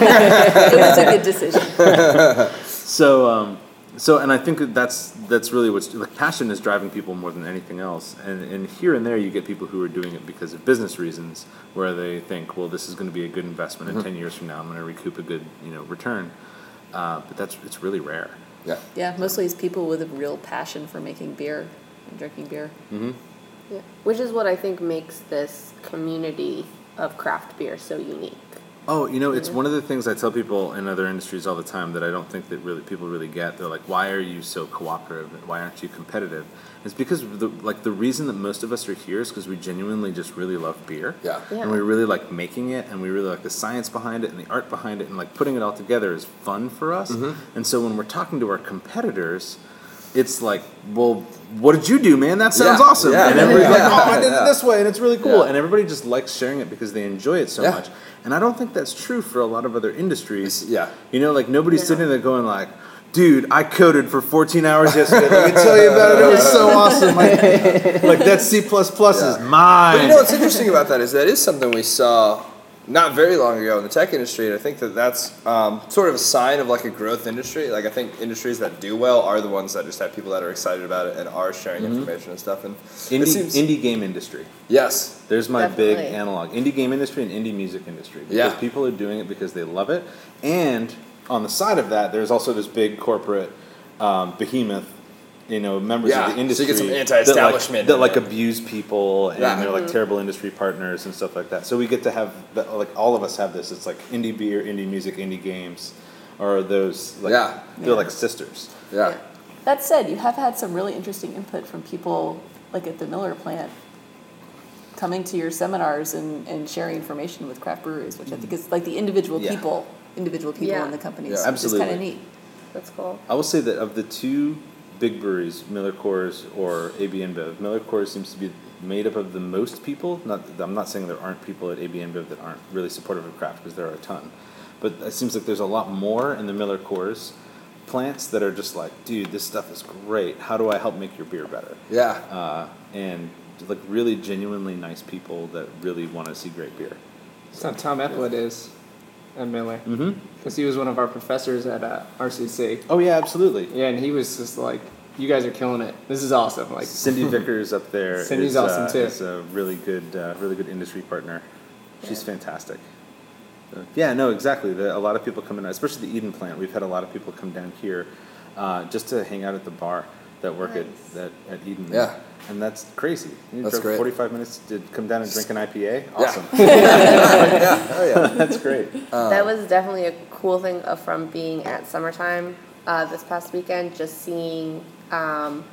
It was a good decision. So, um, so, and I think that that's that's really what's like passion is driving people more than anything else. And and here and there, you get people who are doing it because of business reasons, where they think, well, this is going to be a good investment. Mm-hmm. And ten years from now, I'm going to recoup a good you know return. Uh, but that's it's really rare. Yeah. Yeah, mostly it's people with a real passion for making beer and drinking beer. Mm-hmm. Yeah. Which is what I think makes this community of craft beer so unique. Oh, you know, it's one of the things I tell people in other industries all the time that I don't think that really people really get. They're like, "Why are you so cooperative? Why aren't you competitive?" It's because the like the reason that most of us are here is because we genuinely just really love beer. Yeah. Yeah. And we really like making it, and we really like the science behind it and the art behind it, and like putting it all together is fun for us. Mm-hmm. And so when we're talking to our competitors, it's like, well, what did you do, man? That sounds Yeah. awesome. Yeah. And everybody's Yeah. like, oh, I did Yeah. it this way, and it's really cool. Yeah. And everybody just likes sharing it because they enjoy it so Yeah. much. And I don't think that's true for a lot of other industries. Yeah. You know, like nobody's Yeah. sitting there going like, dude, I coded for fourteen hours yesterday. Let me tell you about it. It was so awesome. Like, like that C plus plus is mine. But you know what's interesting about that is that is something we saw not very long ago in the tech industry, and I think that that's um, sort of a sign of like a growth industry. Like I think industries that do well are the ones that just have people that are excited about it and are sharing information and stuff. And it indie, seems indie game industry. yes, There's my big Definitely. analog. Indie game industry and indie music industry. Because Yeah. people are doing it because they love it. And on the side of that, there's also this big corporate um, behemoth, you know, members Yeah, of so the you industry get some anti-establishment that like, in that there. like abuse people and Yeah. they're like terrible industry partners and stuff like that. So we get to have that, like all of us have this. It's like indie beer, indie music, indie games, or those like Yeah. they're Yeah. like sisters. yeah, That said, you have had some really interesting input from people like at the Miller plant coming to your seminars and, and sharing information with craft breweries, which I think is like the individual Yeah. people, individual people Yeah. in the companies. Yeah. Which is Absolutely. kind of neat. That's cool. I will say that of the two big breweries, Miller Coors or A B InBev, Miller Coors seems to be made up of the most people. Not, I'm not saying there aren't people at A B InBev that aren't really supportive of craft, because there are a ton. But it seems like there's a lot more in the Miller Coors plants that are just like, dude, this stuff is great. How do I help make your beer better? yeah. Uh, and like really genuinely nice people that really want to see great beer. It's not Tom Epplett is at Miller. Mm-hmm. Because he was one of our professors at uh, R C C. Oh yeah, absolutely. Yeah, and he was just like, you guys are killing it. This is awesome. Like, Cindy Vickers up there. Cindy's is, awesome, uh, too. Is a really good, uh, really good industry partner. She's fantastic. So, yeah, no, exactly. The, a lot of people come in, especially the Eden plant. We've had a lot of people come down here uh, just to hang out at the bar that work Nice. at, at at Eden. Yeah. And that's crazy. You That's drove great. forty-five minutes to come down and drink an I P A. Yeah. Awesome. yeah, oh yeah. That's great. That was definitely a cool thing uh, from being at summertime uh, this past weekend, just seeing um,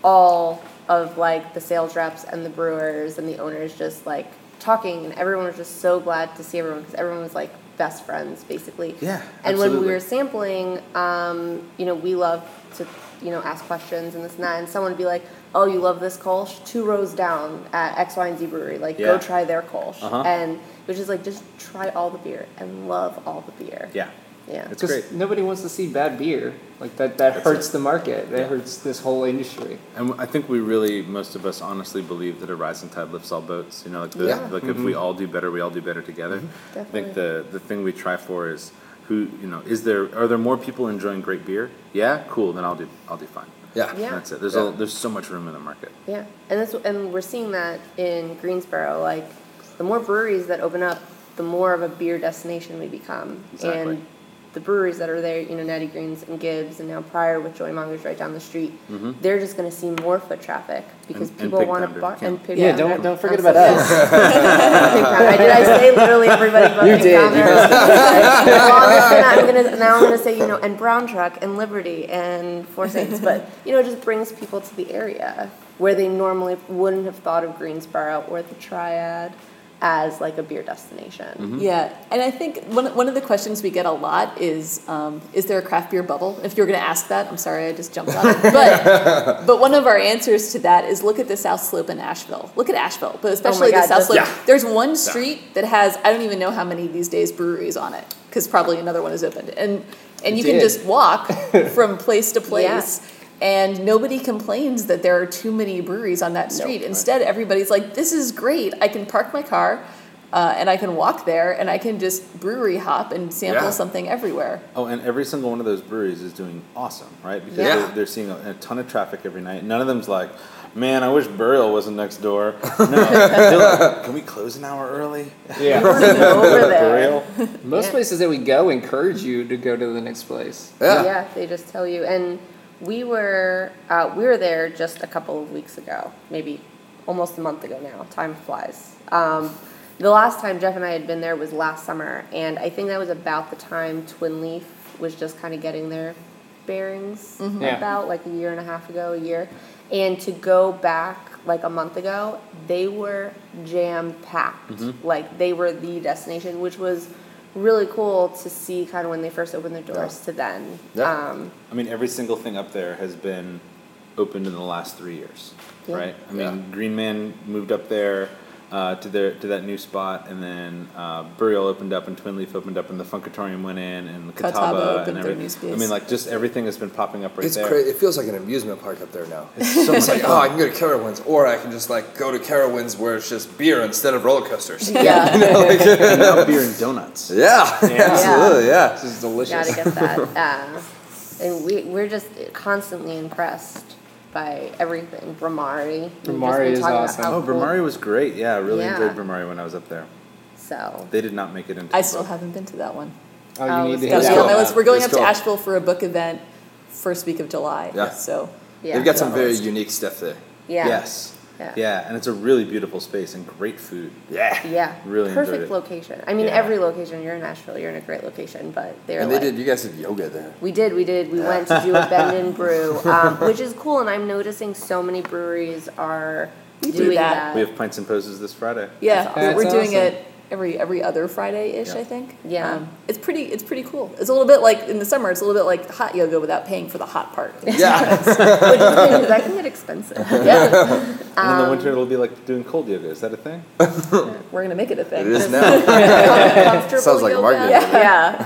all of like the sales reps and the brewers and the owners just like talking, and everyone was just so glad to see everyone because everyone was like best friends basically. Yeah, And when we absolutely. were sampling, um, you know, we love to you know ask questions and this and that, and someone would be like, "Oh, you love this Kolsch? Two rows down at X, Y, and Z brewery. Like, Yeah. go try their Kolsch." Uh-huh. And it was just like, just try all the beer and love all the beer. Yeah. Yeah. It's because great. nobody wants to see bad beer. Like, that, that That's hurts it. the market. That Yeah. hurts this whole industry. And I think we really, most of us honestly believe that a rising tide lifts all boats. You know, like, the, Yeah. like if we all do better, we all do better together. I Definitely. think the, the thing we try for is who, you know, is there, are there more people enjoying great beer? Yeah, cool, then I'll do, I'll do fine. Yeah. Yeah. That's it. There's, Yeah. a, there's so much room in the market. Yeah, and this and we're seeing that in Greensboro. Like, the more breweries that open up, the more of a beer destination we become. Exactly. And the breweries that are there, you know, Natty Greens and Gibbs, and now Prior with Joy Mongers right down the street, they're just going to see more foot traffic because And- and people Pig want to Pounder, bar yeah. and Pig Yeah, Pounder. don't don't forget I'm about so us. sorry. Pig Pounder. I did I say literally everybody but You Pig did, Pounder? you well, I'm just gonna, I'm gonna now I'm gonna say you know and Brown Truck and Liberty and Four Saints, but you know it just brings people to the area where they normally wouldn't have thought of Greensboro or the Triad. as like a beer destination. Mm-hmm. Yeah, and I think one one of the questions we get a lot is, um, is there a craft beer bubble? If you're going to ask that, I'm sorry, I just jumped on it. But but one of our answers to that is look at the South Slope in Asheville. Look at Asheville, but especially God, the South that's- Slope. Yeah. There's one street that has, I don't even know how many these days breweries on it, because probably another one is opened. And and you It can did. just walk from place to place. And nobody complains that there are too many breweries on that street. Instead, everybody's like, this is great. I can park my car uh, and I can walk there and I can just brewery hop and sample Yeah. something everywhere. Oh, and every single one of those breweries is doing awesome, right? Because Yeah. they're, they're seeing a, a ton of traffic every night. None of them's like, man, I wish Burial wasn't next door. No, they're like, can we close an hour early? Yeah. Over there. Burial? Most Yeah. places that we go encourage you to go to the next place. Yeah. Yeah, they just tell you. And we were uh, we were there just a couple of weeks ago, maybe almost a month ago now. Time flies. Um, the last time Jeff and I had been there was last summer, and I think that was about the time Twin Leaf was just kind of getting their bearings Yeah. about, like a year and a half ago, a year. And to go back like a month ago, they were jam packed. Like they were the destination, which was really cool to see kind of when they first opened their doors to then. Yeah. Um, I mean, every single thing up there has been opened in the last three years, Yeah. right? I mean, Yeah. Green Man moved up there uh, to their to that new spot, and then uh, Burial opened up, and Twin Leaf opened up, and the Funkatorium went in, and the Catawba Catawba, opened and their everything. new I space. mean, like just everything has been popping up right It's there. crazy. It feels like an amusement park up there now. It's so It's much like, oh, I can go to Carowinds, or I can just like go to Carowinds where it's just beer instead of roller coasters. Yeah. and now beer and donuts. Yeah, absolutely, yeah. This is delicious. Gotta get that. Uh, and we, we're just constantly impressed by everything. Bramari. We've just been Bramari is talking about awesome. how Oh, cool- Bramari was great. Yeah, I really Yeah. enjoyed Bramari when I was up there. So, They did not make it into. I the still book. haven't been to that one. Oh, you Oh, need to it's hit Gotta It's be that on my cool. one. list. We're going It's up to cool. Asheville for a book event first week of July. Yeah. So yeah. They've got some Yeah. very unique stuff there. Yeah. Yes. Yeah. Yeah, and it's a really beautiful space and great food. Yeah. Yeah. Really enjoyed Perfect it. location. I mean, Yeah. every location, you're in Nashville, you're in a great location, but they're And they like. did. You guys did yoga there. We did, we did. We went to do a bend and brew, um, which is cool, and I'm noticing so many breweries are We do doing that. that. We have pints and poses this Friday. yeah, That's we're, awesome. we're doing That's it every every other Friday-ish, Yeah. I think. Yeah. Um, it's pretty it's pretty cool. It's a little bit like in the summer. It's a little bit like hot yoga without paying for the hot part. Yeah. Which is good, 'cause that can get expensive. yeah, And in the winter, it'll be like doing cold yoga. Is that a thing? we're gonna make it a thing. It is now. Comfortable Sounds like a yoga. marketing. Yeah.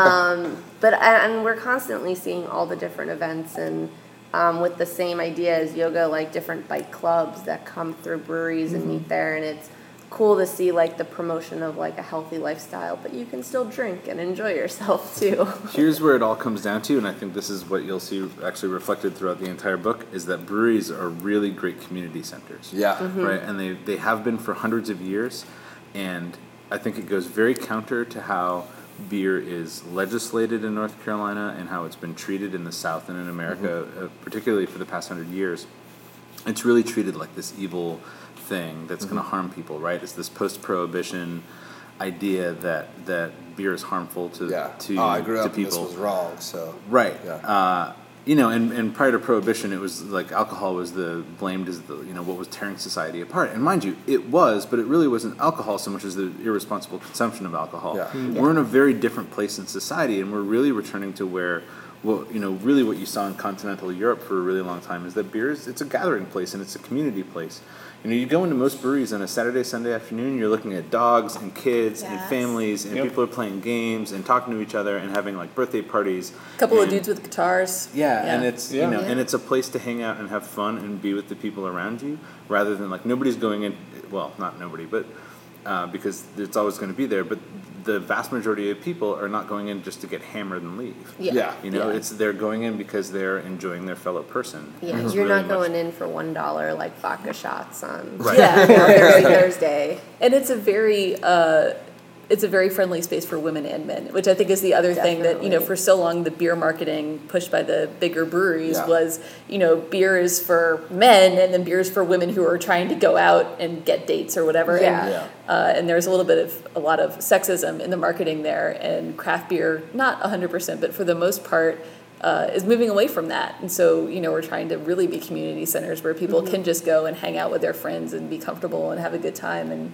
But and we're constantly seeing all the different events and um, with the same idea as yoga, like different like clubs that come through breweries and meet there, and it's cool to see like the promotion of like a healthy lifestyle, but you can still drink and enjoy yourself too. Here's where it all comes down to, and I think this is what you'll see actually reflected throughout the entire book, is that breweries are really great community centers. Yeah. Right? And they, they have been for hundreds of years, and I think it goes very counter to how beer is legislated in North Carolina and how it's been treated in the South and in America, uh, particularly for the past hundred years. It's really treated like this evil thing that's going to harm people, right? It's this post-prohibition idea that that beer is harmful to Yeah. to, oh, I grew to up and people. this was wrong, so. Right. Yeah. Uh, you know, and, and prior to Prohibition, it was like alcohol was the blamed as the you know what was tearing society apart. And mind you, it was, but it really wasn't alcohol so much as the irresponsible consumption of alcohol. Yeah. Mm. We're in a very different place in society, and we're really returning to where, well, you know, really what you saw in continental Europe for a really long time is that beer is it's a gathering place and it's a community place. You know, you go into most breweries on a Saturday, Sunday afternoon, you're looking at dogs and kids and Yes. families, and Yep. people are playing games and talking to each other and having like birthday parties. A couple of And- dudes with guitars. yeah, and it's Yeah. you know, Yeah. and it's a place to hang out and have fun and be with the people around you, rather than like nobody's going in. Well, not nobody, but uh, because it's always going to be there. But the vast majority of people are not going in just to get hammered and leave. Yeah. Yeah. You know, Yeah. it's they're going in because they're enjoying their fellow person. Yeah, And it's you're really not much- going in for one dollar like vodka shots on Right. Yeah. Thursday. Thursday. And it's a very uh, it's a very friendly space for women and men, which I think is the other thing that, you know, Definitely. for so long the beer marketing pushed by the bigger breweries Yeah. was, you know, beer is for men and then beer is for women who are trying to go out and get dates or whatever. Yeah. And, Yeah. uh, and there's a little bit of a lot of sexism in the marketing there, and craft beer, not one hundred percent, but for the most part, uh, is moving away from that. And so, you know, we're trying to really be community centers where people can just go and hang out with their friends and be comfortable and have a good time. And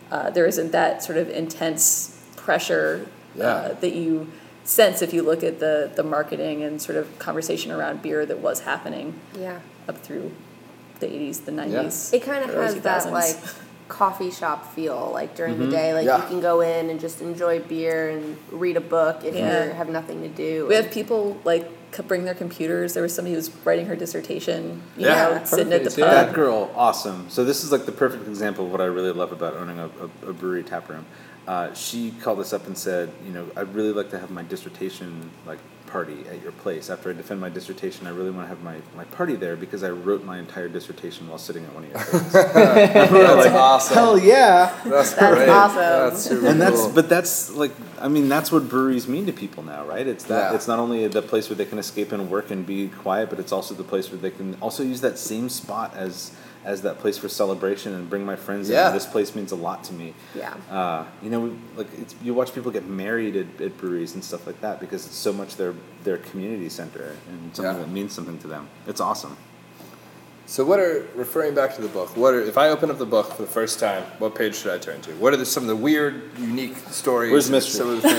uh, there isn't that sort of intense pressure uh, Yeah. that you sense if you look at the, the marketing and sort of conversation around beer that was happening Yeah. up through the eighties, the nineties. It kind of early has that two thousands. like coffee shop feel. Like during Mm-hmm. the day, like Yeah. you can go in and just enjoy beer and read a book if Yeah. you have nothing to do. We have people like c- bring their computers. There was somebody who was writing her dissertation, you Yeah, know, sitting at the perfect, yeah. pub. That girl, awesome. So this is like the perfect example of what I really love about owning a, a, a brewery tap room. Uh, she called us up and said, you know, I'd really like to have my dissertation like party at your place. After I defend my dissertation, I really want to have my, my party there because I wrote my entire dissertation while sitting at one of your tables. That's awesome. Hell yeah! That's, That's great. awesome. That's super And that's cool. but that's like I mean that's what breweries mean to people now, right? It's that Yeah. it's not only the place where they can escape and work and be quiet, but it's also the place where they can also use that same spot as as that place for celebration and bring my friends Yeah. in. This place means a lot to me. Yeah. Uh, you know, we, like it's, you watch people get married at, at breweries and stuff like that because it's so much their their community center and something Yeah. that means something to them. It's awesome. So what are, referring back to the book, what are, if I open up the book for the first time, what page should I turn to? What are the, some of the weird, unique stories? Where's mystery? Some of the things.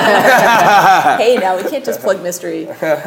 Hey, now we can't just plug mystery.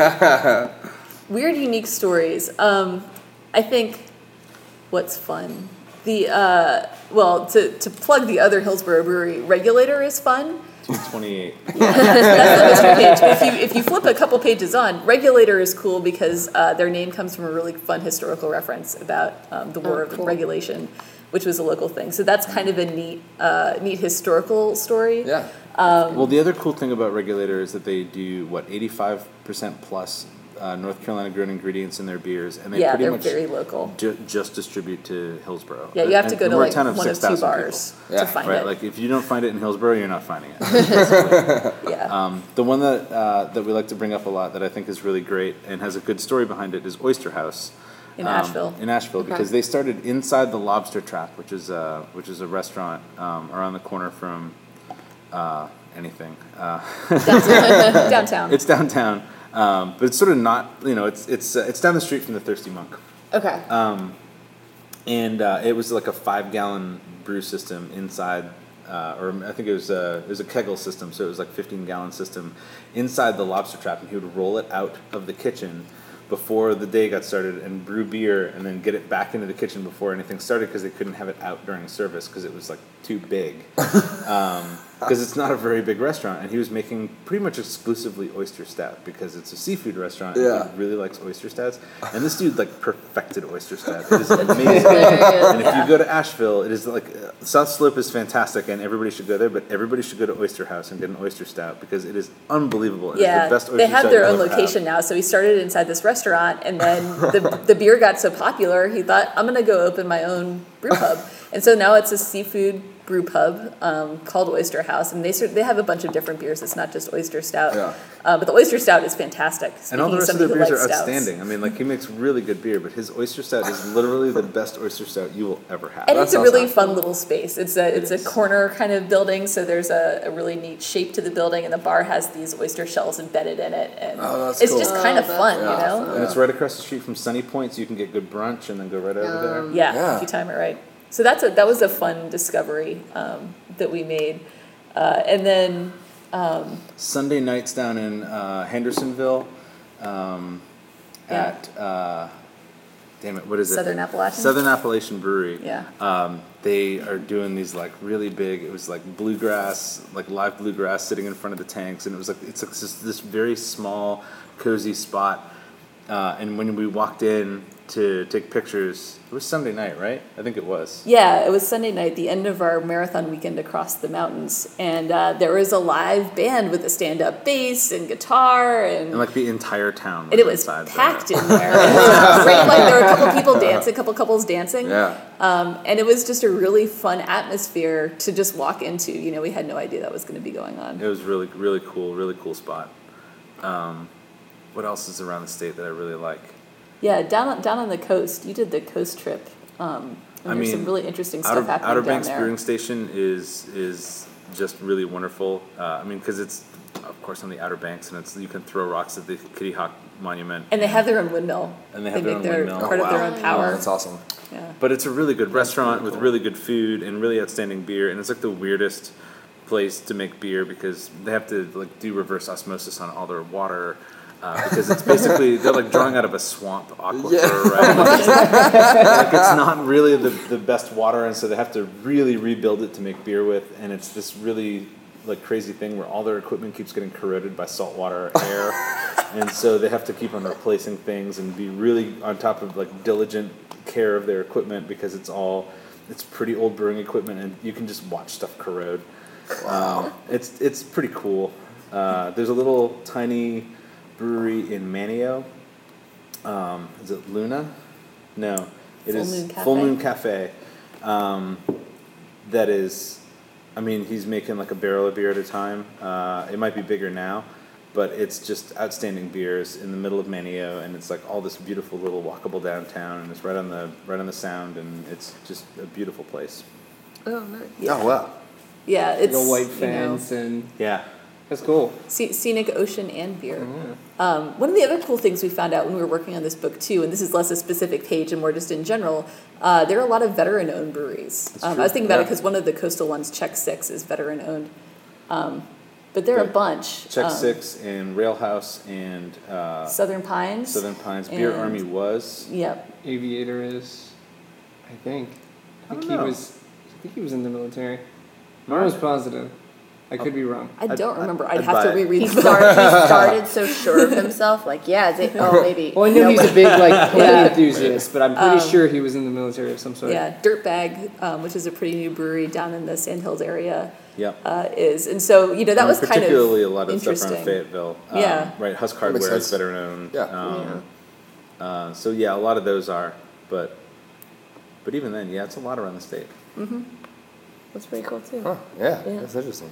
Weird, unique stories. Um, I think what's fun. The uh, well, to, to plug the other Hillsborough Brewery, Regulator is fun. two twenty-eight. That's the mystery page. But if you if you flip a couple pages on, Regulator is cool because uh, their name comes from a really fun historical reference about um, the War Oh, of cool. Regulation, which was a local thing. So that's kind of a neat uh, neat historical story. Yeah. Well, the other cool thing about Regulator is that they do what eighty-five percent plus uh, North Carolina grown ingredients in their beers, and they Yeah, pretty they're much very local. ju- just distribute to Hillsborough. Yeah, you have to And- go and to we're a like town one of six two thousand bars Yeah, to find Right, it. like if you don't find it in Hillsborough, you're not finding it. yeah. Um, the one that uh, that we like to bring up a lot that I think is really great and has a good story behind it is Oyster House In um, Asheville. In Asheville, Okay. because they started inside the Lobster Trap, which is a which is a restaurant um, around the corner from uh, anything. Uh, Downtown. Downtown. it's downtown, um, but it's sort of not. You know, it's it's uh, it's down the street from the Thirsty Monk. Okay. And uh, it was like a five gallon brew system inside, uh, or I think it was a, it was a kegel system, so it was like fifteen gallon system inside the Lobster Trap, and he would roll it out of the kitchen before the day got started and brew beer and then get it back into the kitchen before anything started because they couldn't have it out during service because it was like too big. Um, because it's not a very big restaurant, and he was making pretty much exclusively oyster stout because it's a seafood restaurant. Yeah. And he really likes oyster stouts, and this dude like perfected oyster stout. It is amazing. And if you go to Asheville, it is like uh, South Slope is fantastic, and everybody should go there. But everybody should go to Oyster House and get an oyster stout because it is unbelievable. It is Yeah, the best oyster they have stout their you'll own ever have. location now. So he started inside this restaurant, and then the the beer got so popular, he thought, I'm gonna go open my own brew pub. And so now it's a seafood brew pub um, called Oyster House, and they sort they have a bunch of different beers. It's not just oyster stout, Yeah. uh, but the oyster stout is fantastic. And all the Speaking rest of somebody their who beers are likes stouts. outstanding. I mean, like he makes really good beer, but his oyster stout is literally the best oyster stout you will ever have. And That it's a sounds really nice. fun little space. It's a it's is. a corner kind of building, so there's a, a really neat shape to the building, and the bar has these oyster shells embedded in it, and Oh, that's it's cool. just kind of Oh, that's fun, you awesome. know. And it's right across the street from Sunny Point, so you can get good brunch and then go right over there. Yeah, Yeah. if you time it right. So that's a that was a fun discovery um, that we made, uh, and then Sunday nights down in uh, Hendersonville um, Yeah. at, uh, damn it, what is it? Southern Appalachian? Southern Appalachian Brewery. Yeah. Um, they are doing these like really big, it was like bluegrass, like live bluegrass sitting in front of the tanks. And it was like, it's like this, this very small, cozy spot. Uh, and when we walked in to take pictures, it was Sunday night, right? I think it was. yeah, it was Sunday night, the end of our marathon weekend across the mountains, and uh, there was a live band with a stand-up bass and guitar, and, And like the entire town was and it was inside packed there. in there. It was great. Like there were a couple people dancing, a couple couples dancing. Yeah. Um, and it was just a really fun atmosphere to just walk into. You know, we had no idea that was going to be going on. It was really, really cool, really cool spot. Um, what else is around the state that I really like? Yeah, down on, down on the coast, you did the coast trip. Um, and I there's some mean, really interesting stuff Outer, happening Outer down Banks there. Brewing Station is is just really wonderful. Uh, I mean, because it's of course, on the Outer Banks, and it's you can throw rocks at the Kitty Hawk Monument. And they have their own windmill. And they have their make own their windmill. part Oh, of their wow. own power. Oh, that's awesome. Yeah. But it's a really good restaurant really with cool. really good food and really outstanding beer, and it's like the weirdest place to make beer because they have to like do reverse osmosis on all their water. Uh, because it's basically they're like drawing out of a swamp aquifer, Yeah. right? Like it's, like it's not really the, the best water, and so they have to really rebuild it to make beer with. And it's this really like crazy thing where all their equipment keeps getting corroded by saltwater air, and so they have to keep on replacing things and be really on top of like diligent care of their equipment because it's all it's pretty old brewing equipment, and you can just watch stuff corrode. Um, it's it's pretty cool. Uh, there's a little tiny brewery in Manio. Um, is it Luna? No, it Full is Moon Cafe? Full Moon Cafe. Um, that is, I mean, he's making like a barrel of beer at a time. Uh, it might be bigger now, but it's just outstanding beers in the middle of Manio, and it's like all this beautiful little walkable downtown, and it's right on the right on the Sound, and it's just a beautiful place. Oh, nice. Yeah. Oh wow. Yeah, it's Little white you know, fence and Yeah. that's cool. sce- scenic ocean and beer. Um, one of the other cool things we found out when we were working on this book too, and this is less a specific page and more just in general, uh, there are a lot of veteran-owned breweries. Um, I true. was thinking about it Yeah. because one of the coastal ones, Check Six, is veteran-owned. Um, but there are a Right. bunch. Check Um, Six and Railhouse and uh, Southern Pines. Southern Pines. Beer and- Army was. Yep. Aviator is, I think. I think don't he know. was. I think he was in the military. I'm almost positive. I could be wrong. I I'd- don't remember. I'd I'd, have buy to it. reread He the book. started, he started so sure of himself, like, yeah, is it, oh, maybe. Well, I know he's a big like play Yeah. enthusiast, but I'm pretty Um, sure he was in the military of some sort. Yeah, Dirtbag, um, which is a pretty new brewery down in the Sandhills area, Yep. uh, is. And so, you know, that I mean, was kind of particularly a lot of stuff interesting. around Fayetteville. Um, Yeah. Right. Husk That makes Hardware is sense. veteran owned. Yeah. Um, uh, so yeah, a lot of those are, but but even then, yeah, it's a lot around the state. That's pretty cool, too. Huh. Yeah, Yeah. that's interesting.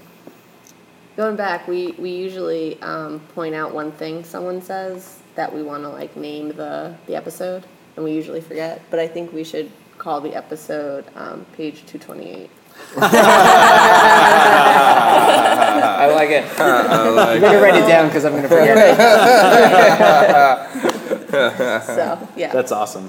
Going back, we, we usually um, point out one thing someone says that we want to, like, name the, the episode, and we usually forget. But I think we should call the episode um, page two twenty-eight. I like it. I'm gonna write it down because I'm gonna forget it. So, yeah. That's awesome.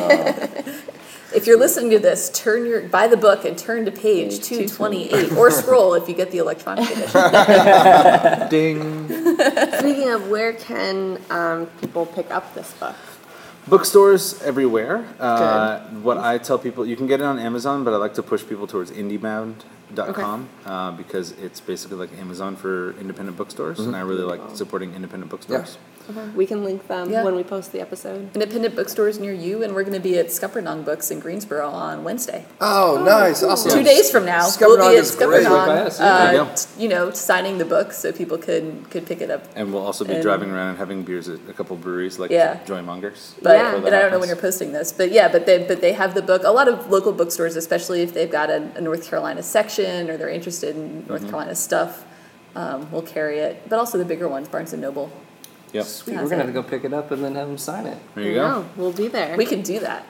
If you're listening to this, turn your buy the book and turn to page two twenty-eight, or scroll if you get the electronic edition. Ding. Speaking of, where can um, people pick up this book? Bookstores everywhere. Uh, what I tell people, you can get it on Amazon, but I like to push people towards indiebound dot com uh, because it's basically like Amazon for independent bookstores, and I really like supporting independent bookstores. We can link them Yeah. when we post the episode. Independent bookstores near you, and we're going to be at Scuppernong Books in Greensboro on Wednesday. Oh, nice, awesome. Two days from now, Scuppernong we'll be at is great. Right by Scuppernong, us, yeah. There you uh, go. t- you know, signing the book so people could could pick it up. And we'll also be And- driving around and having beers at a couple breweries like Yeah. Joymongers. But Yeah. and I don't know when you're posting this, but yeah, but they but they have the book. A lot of local bookstores, especially if they've got a, a North Carolina section or they're interested in North Carolina stuff, um, will carry it. But also the bigger ones, Barnes and Noble. Yep. Sweet. We're gonna have to go pick it up and then have him sign it. There you go. No, we'll be there. We can do that.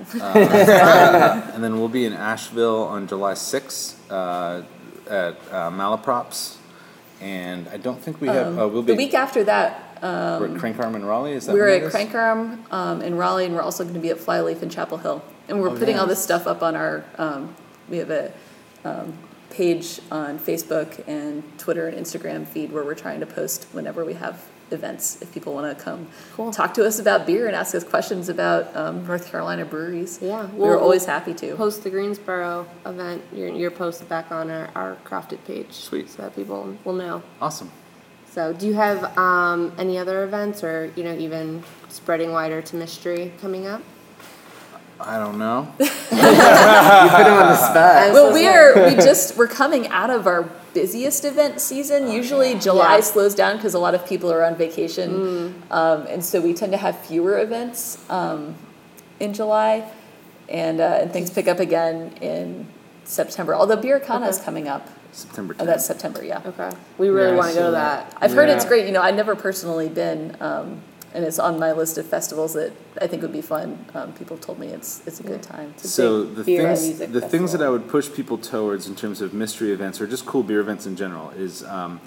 And then we'll be in Asheville on July sixth uh, at uh, Malaprops. And I don't think we have. oh, we'll be the week after that, we're at Crank Arm in Raleigh. Is that we're when at it is? Crank Arm um, in Raleigh, and we're also going to be at Flyleaf in Chapel Hill. And we're putting all this stuff up on our. Um, we have a um, page on Facebook and Twitter and Instagram feed where we're trying to post whenever we have events. If people want to come Cool. talk to us about beer and ask us questions about um, North Carolina breweries, Yeah, we're we'll- always happy to. Post the Greensboro event, your, your post back on our, our crafted page. Sweet. So that people will know. Awesome. So do you have um, any other events or, you know, even spreading wider to mystery coming up? I don't know. You put him on the spot. Well, we are we just we're coming out of our busiest event season. Usually July Yeah. slows down because a lot of people are on vacation, um, and so we tend to have fewer events um, in July, and uh, and things pick up again in September. Although Beercana is Okay. coming up. September Oh, tenth. that's September, yeah. Okay. We really Yeah, want to so go to that- that. I've heard it's Yeah. great. You know, I've never personally been, um, and it's on my list of festivals that I think would be fun. Um, people have told me it's it's a good time. So big the beer and things, music the things that festival. I would push people towards in terms of mystery events or just cool beer events in general is um,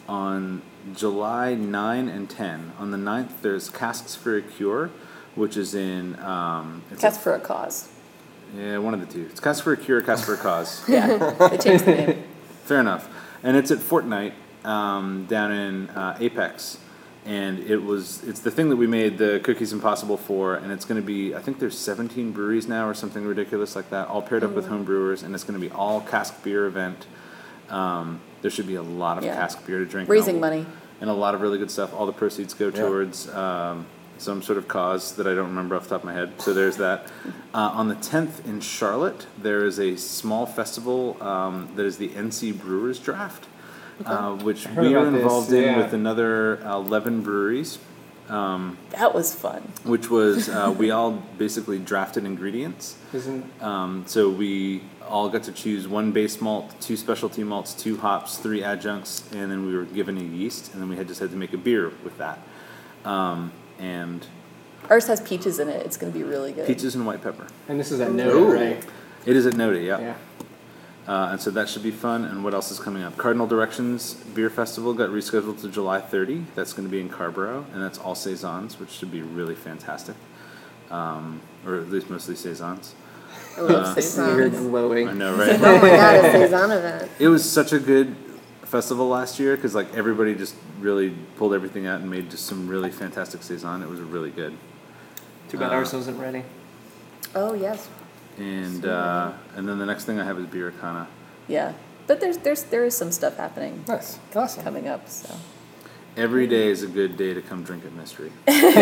on July ninth and ten. On the ninth, there's Casks for a Cure, which is in... Um, it's Cats a- for a Cause. Yeah, one of the two. It's Casks for a Cure, Casks for a Cause. Yeah, they changed the name. Fair enough. And it's at Fortnite um, down in uh, Apex. And it was, it's the thing that we made the Cookies Impossible for, and it's going to be, I think there's seventeen breweries now or something ridiculous like that, all paired up with home brewers, and it's going to be all cask beer event. Um, there should be a lot of Yeah. cask beer to drink. Raising and a- money. And a lot of really good stuff. All the proceeds go Yeah. towards um, some sort of cause that I don't remember off the top of my head. So there's that. Uh, on the tenth in Charlotte, there is a small festival um, that is the N C Brewers Draft. Uh, which heard we are about this, involved in yeah. with another eleven breweries, That was fun. which was uh, we all basically drafted ingredients. Isn't Um, so we all got to choose one base malt, two specialty malts, two hops, three adjuncts, and then we were given a yeast, and then we had just had to make a beer with that. Um, and Ours has peaches in it. It's going to be really good. peaches and white pepper. and this is at Ooh. Noda, right? It is at Noda, yeah. Yeah. Uh, and so that should be fun. And what else is coming up? Cardinal Directions Beer Festival got rescheduled to July thirtieth. That's going to be in Carborough, and that's all saisons, which should be really fantastic. Um, or at least mostly saisons. I love Uh, You're saisons. glowing. I know, right? Oh my god, a saison event. It was such a good festival last year because like everybody just really pulled everything out and made just some really fantastic saison. It was really good. Too bad Uh, ours wasn't ready. Oh yes. And uh, and then the next thing I have is Beericana. Yeah, but there's there's there is some stuff happening Nice. Awesome. coming up. So Every day is a good day to come drink at Mystery.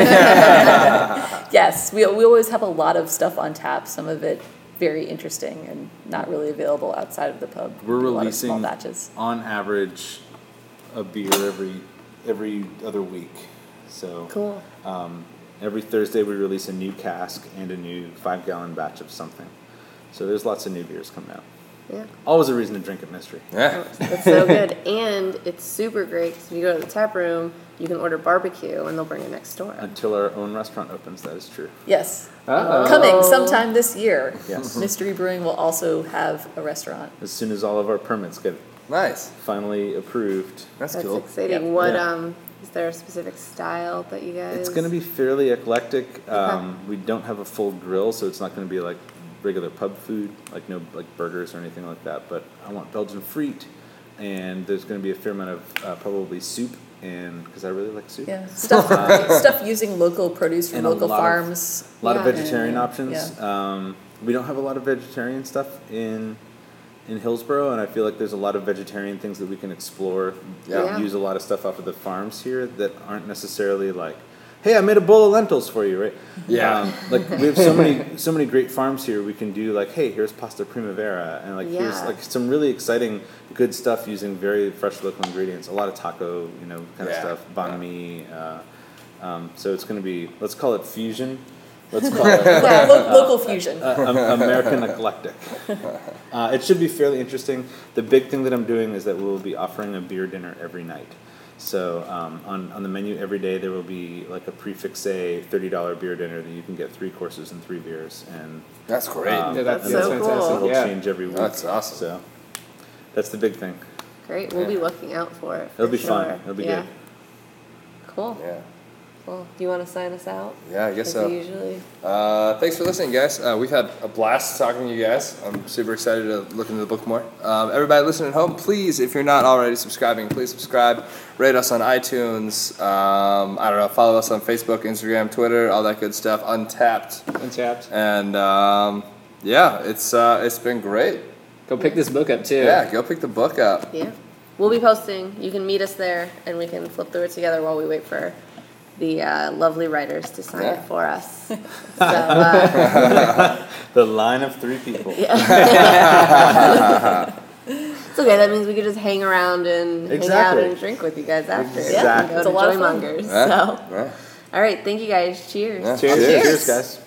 yes, we we always have a lot of stuff on tap. Some of it very interesting and not really available outside of the pub. We're a lot of small releasing batches. on average a beer every every other week. So Cool. um, every Thursday we release a new cask and a new five gallon batch of something. So there's lots of new beers coming out. Yeah. Always a reason to drink at Mystery. Yeah. It's so good. And it's super great because if you go to the tap room, you can order barbecue and they'll bring it next door. Until our own restaurant opens, that is true. Yes, Uh-oh. coming sometime this year. Yes. Mystery Brewing will also have a restaurant. As soon as all of our permits get Nice. finally approved. That's, That's cool. exciting. Yeah. What Yeah. um is there a specific style that you guys? It's going to be fairly eclectic. Um, we don't have a full grill, so it's not going to be like regular pub food, like no like burgers or anything like that. But I want Belgian frites, and there's going to be a fair amount of uh, probably soup, and because I really like soup. Yeah, stuff stuff using local produce from And a local lot of- farms. A lot Yeah. of vegetarian And, options. Um, we don't have a lot of vegetarian stuff in in Hillsborough, and I feel like there's a lot of vegetarian things that we can explore. Yeah. Yeah. Use a lot of stuff off of the farms here that aren't necessarily like, hey, I made a bowl of lentils for you, right? Yeah. Um, like we have so many so many great farms here. We can do like, hey, here's pasta primavera, and like here's Yeah. like some really exciting good stuff using very fresh local ingredients. A lot of taco, you know, kind Yeah. of stuff. Banh mi. Uh, um, so it's going to be, let's call it fusion. Let's call it Yeah, lo- local fusion. uh, Am- American eclectic. Uh, it should be fairly interesting. The big thing that I'm doing is that we'll be offering a beer dinner every night. So um, on, on the menu every day there will be like a prefix a thirty dollar beer dinner that you can get three courses and three beers, and That's great. Um, Yeah, that's, That's that's so fantastic. cool. it'll Yeah. change every week. That's awesome. So that's the big thing. Great. We'll be looking out for it. It'll for be fun. sure. It'll be yeah. good. Cool. Yeah. Cool. Do you want to sign us out? Yeah, I guess As so. usually. Uh, thanks for listening, guys. Uh, we've had a blast talking to you guys. I'm super excited to look into the book more. Um, everybody listening at home, please, if you're not already subscribing, please subscribe. Rate us on iTunes. Um, I don't know, follow us on Facebook, Instagram, Twitter, all that good stuff. Untapped. Untapped. And um, yeah, it's uh, it's been great. Go pick this book up too. Yeah, go pick the book up. Yeah. We'll be posting. You can meet us there, and we can flip through it together while we wait for the uh, lovely writers to sign Yeah. it for us. So, uh, The line of three people. it's okay. That means we could just hang around and hang out Exactly. and drink with you guys after. Exactly. And go It's a to lot of fun. Joymongers. Yeah, So, yeah. all right. Thank you guys. Cheers. Yeah. Cheers. Cheers. Cheers, guys.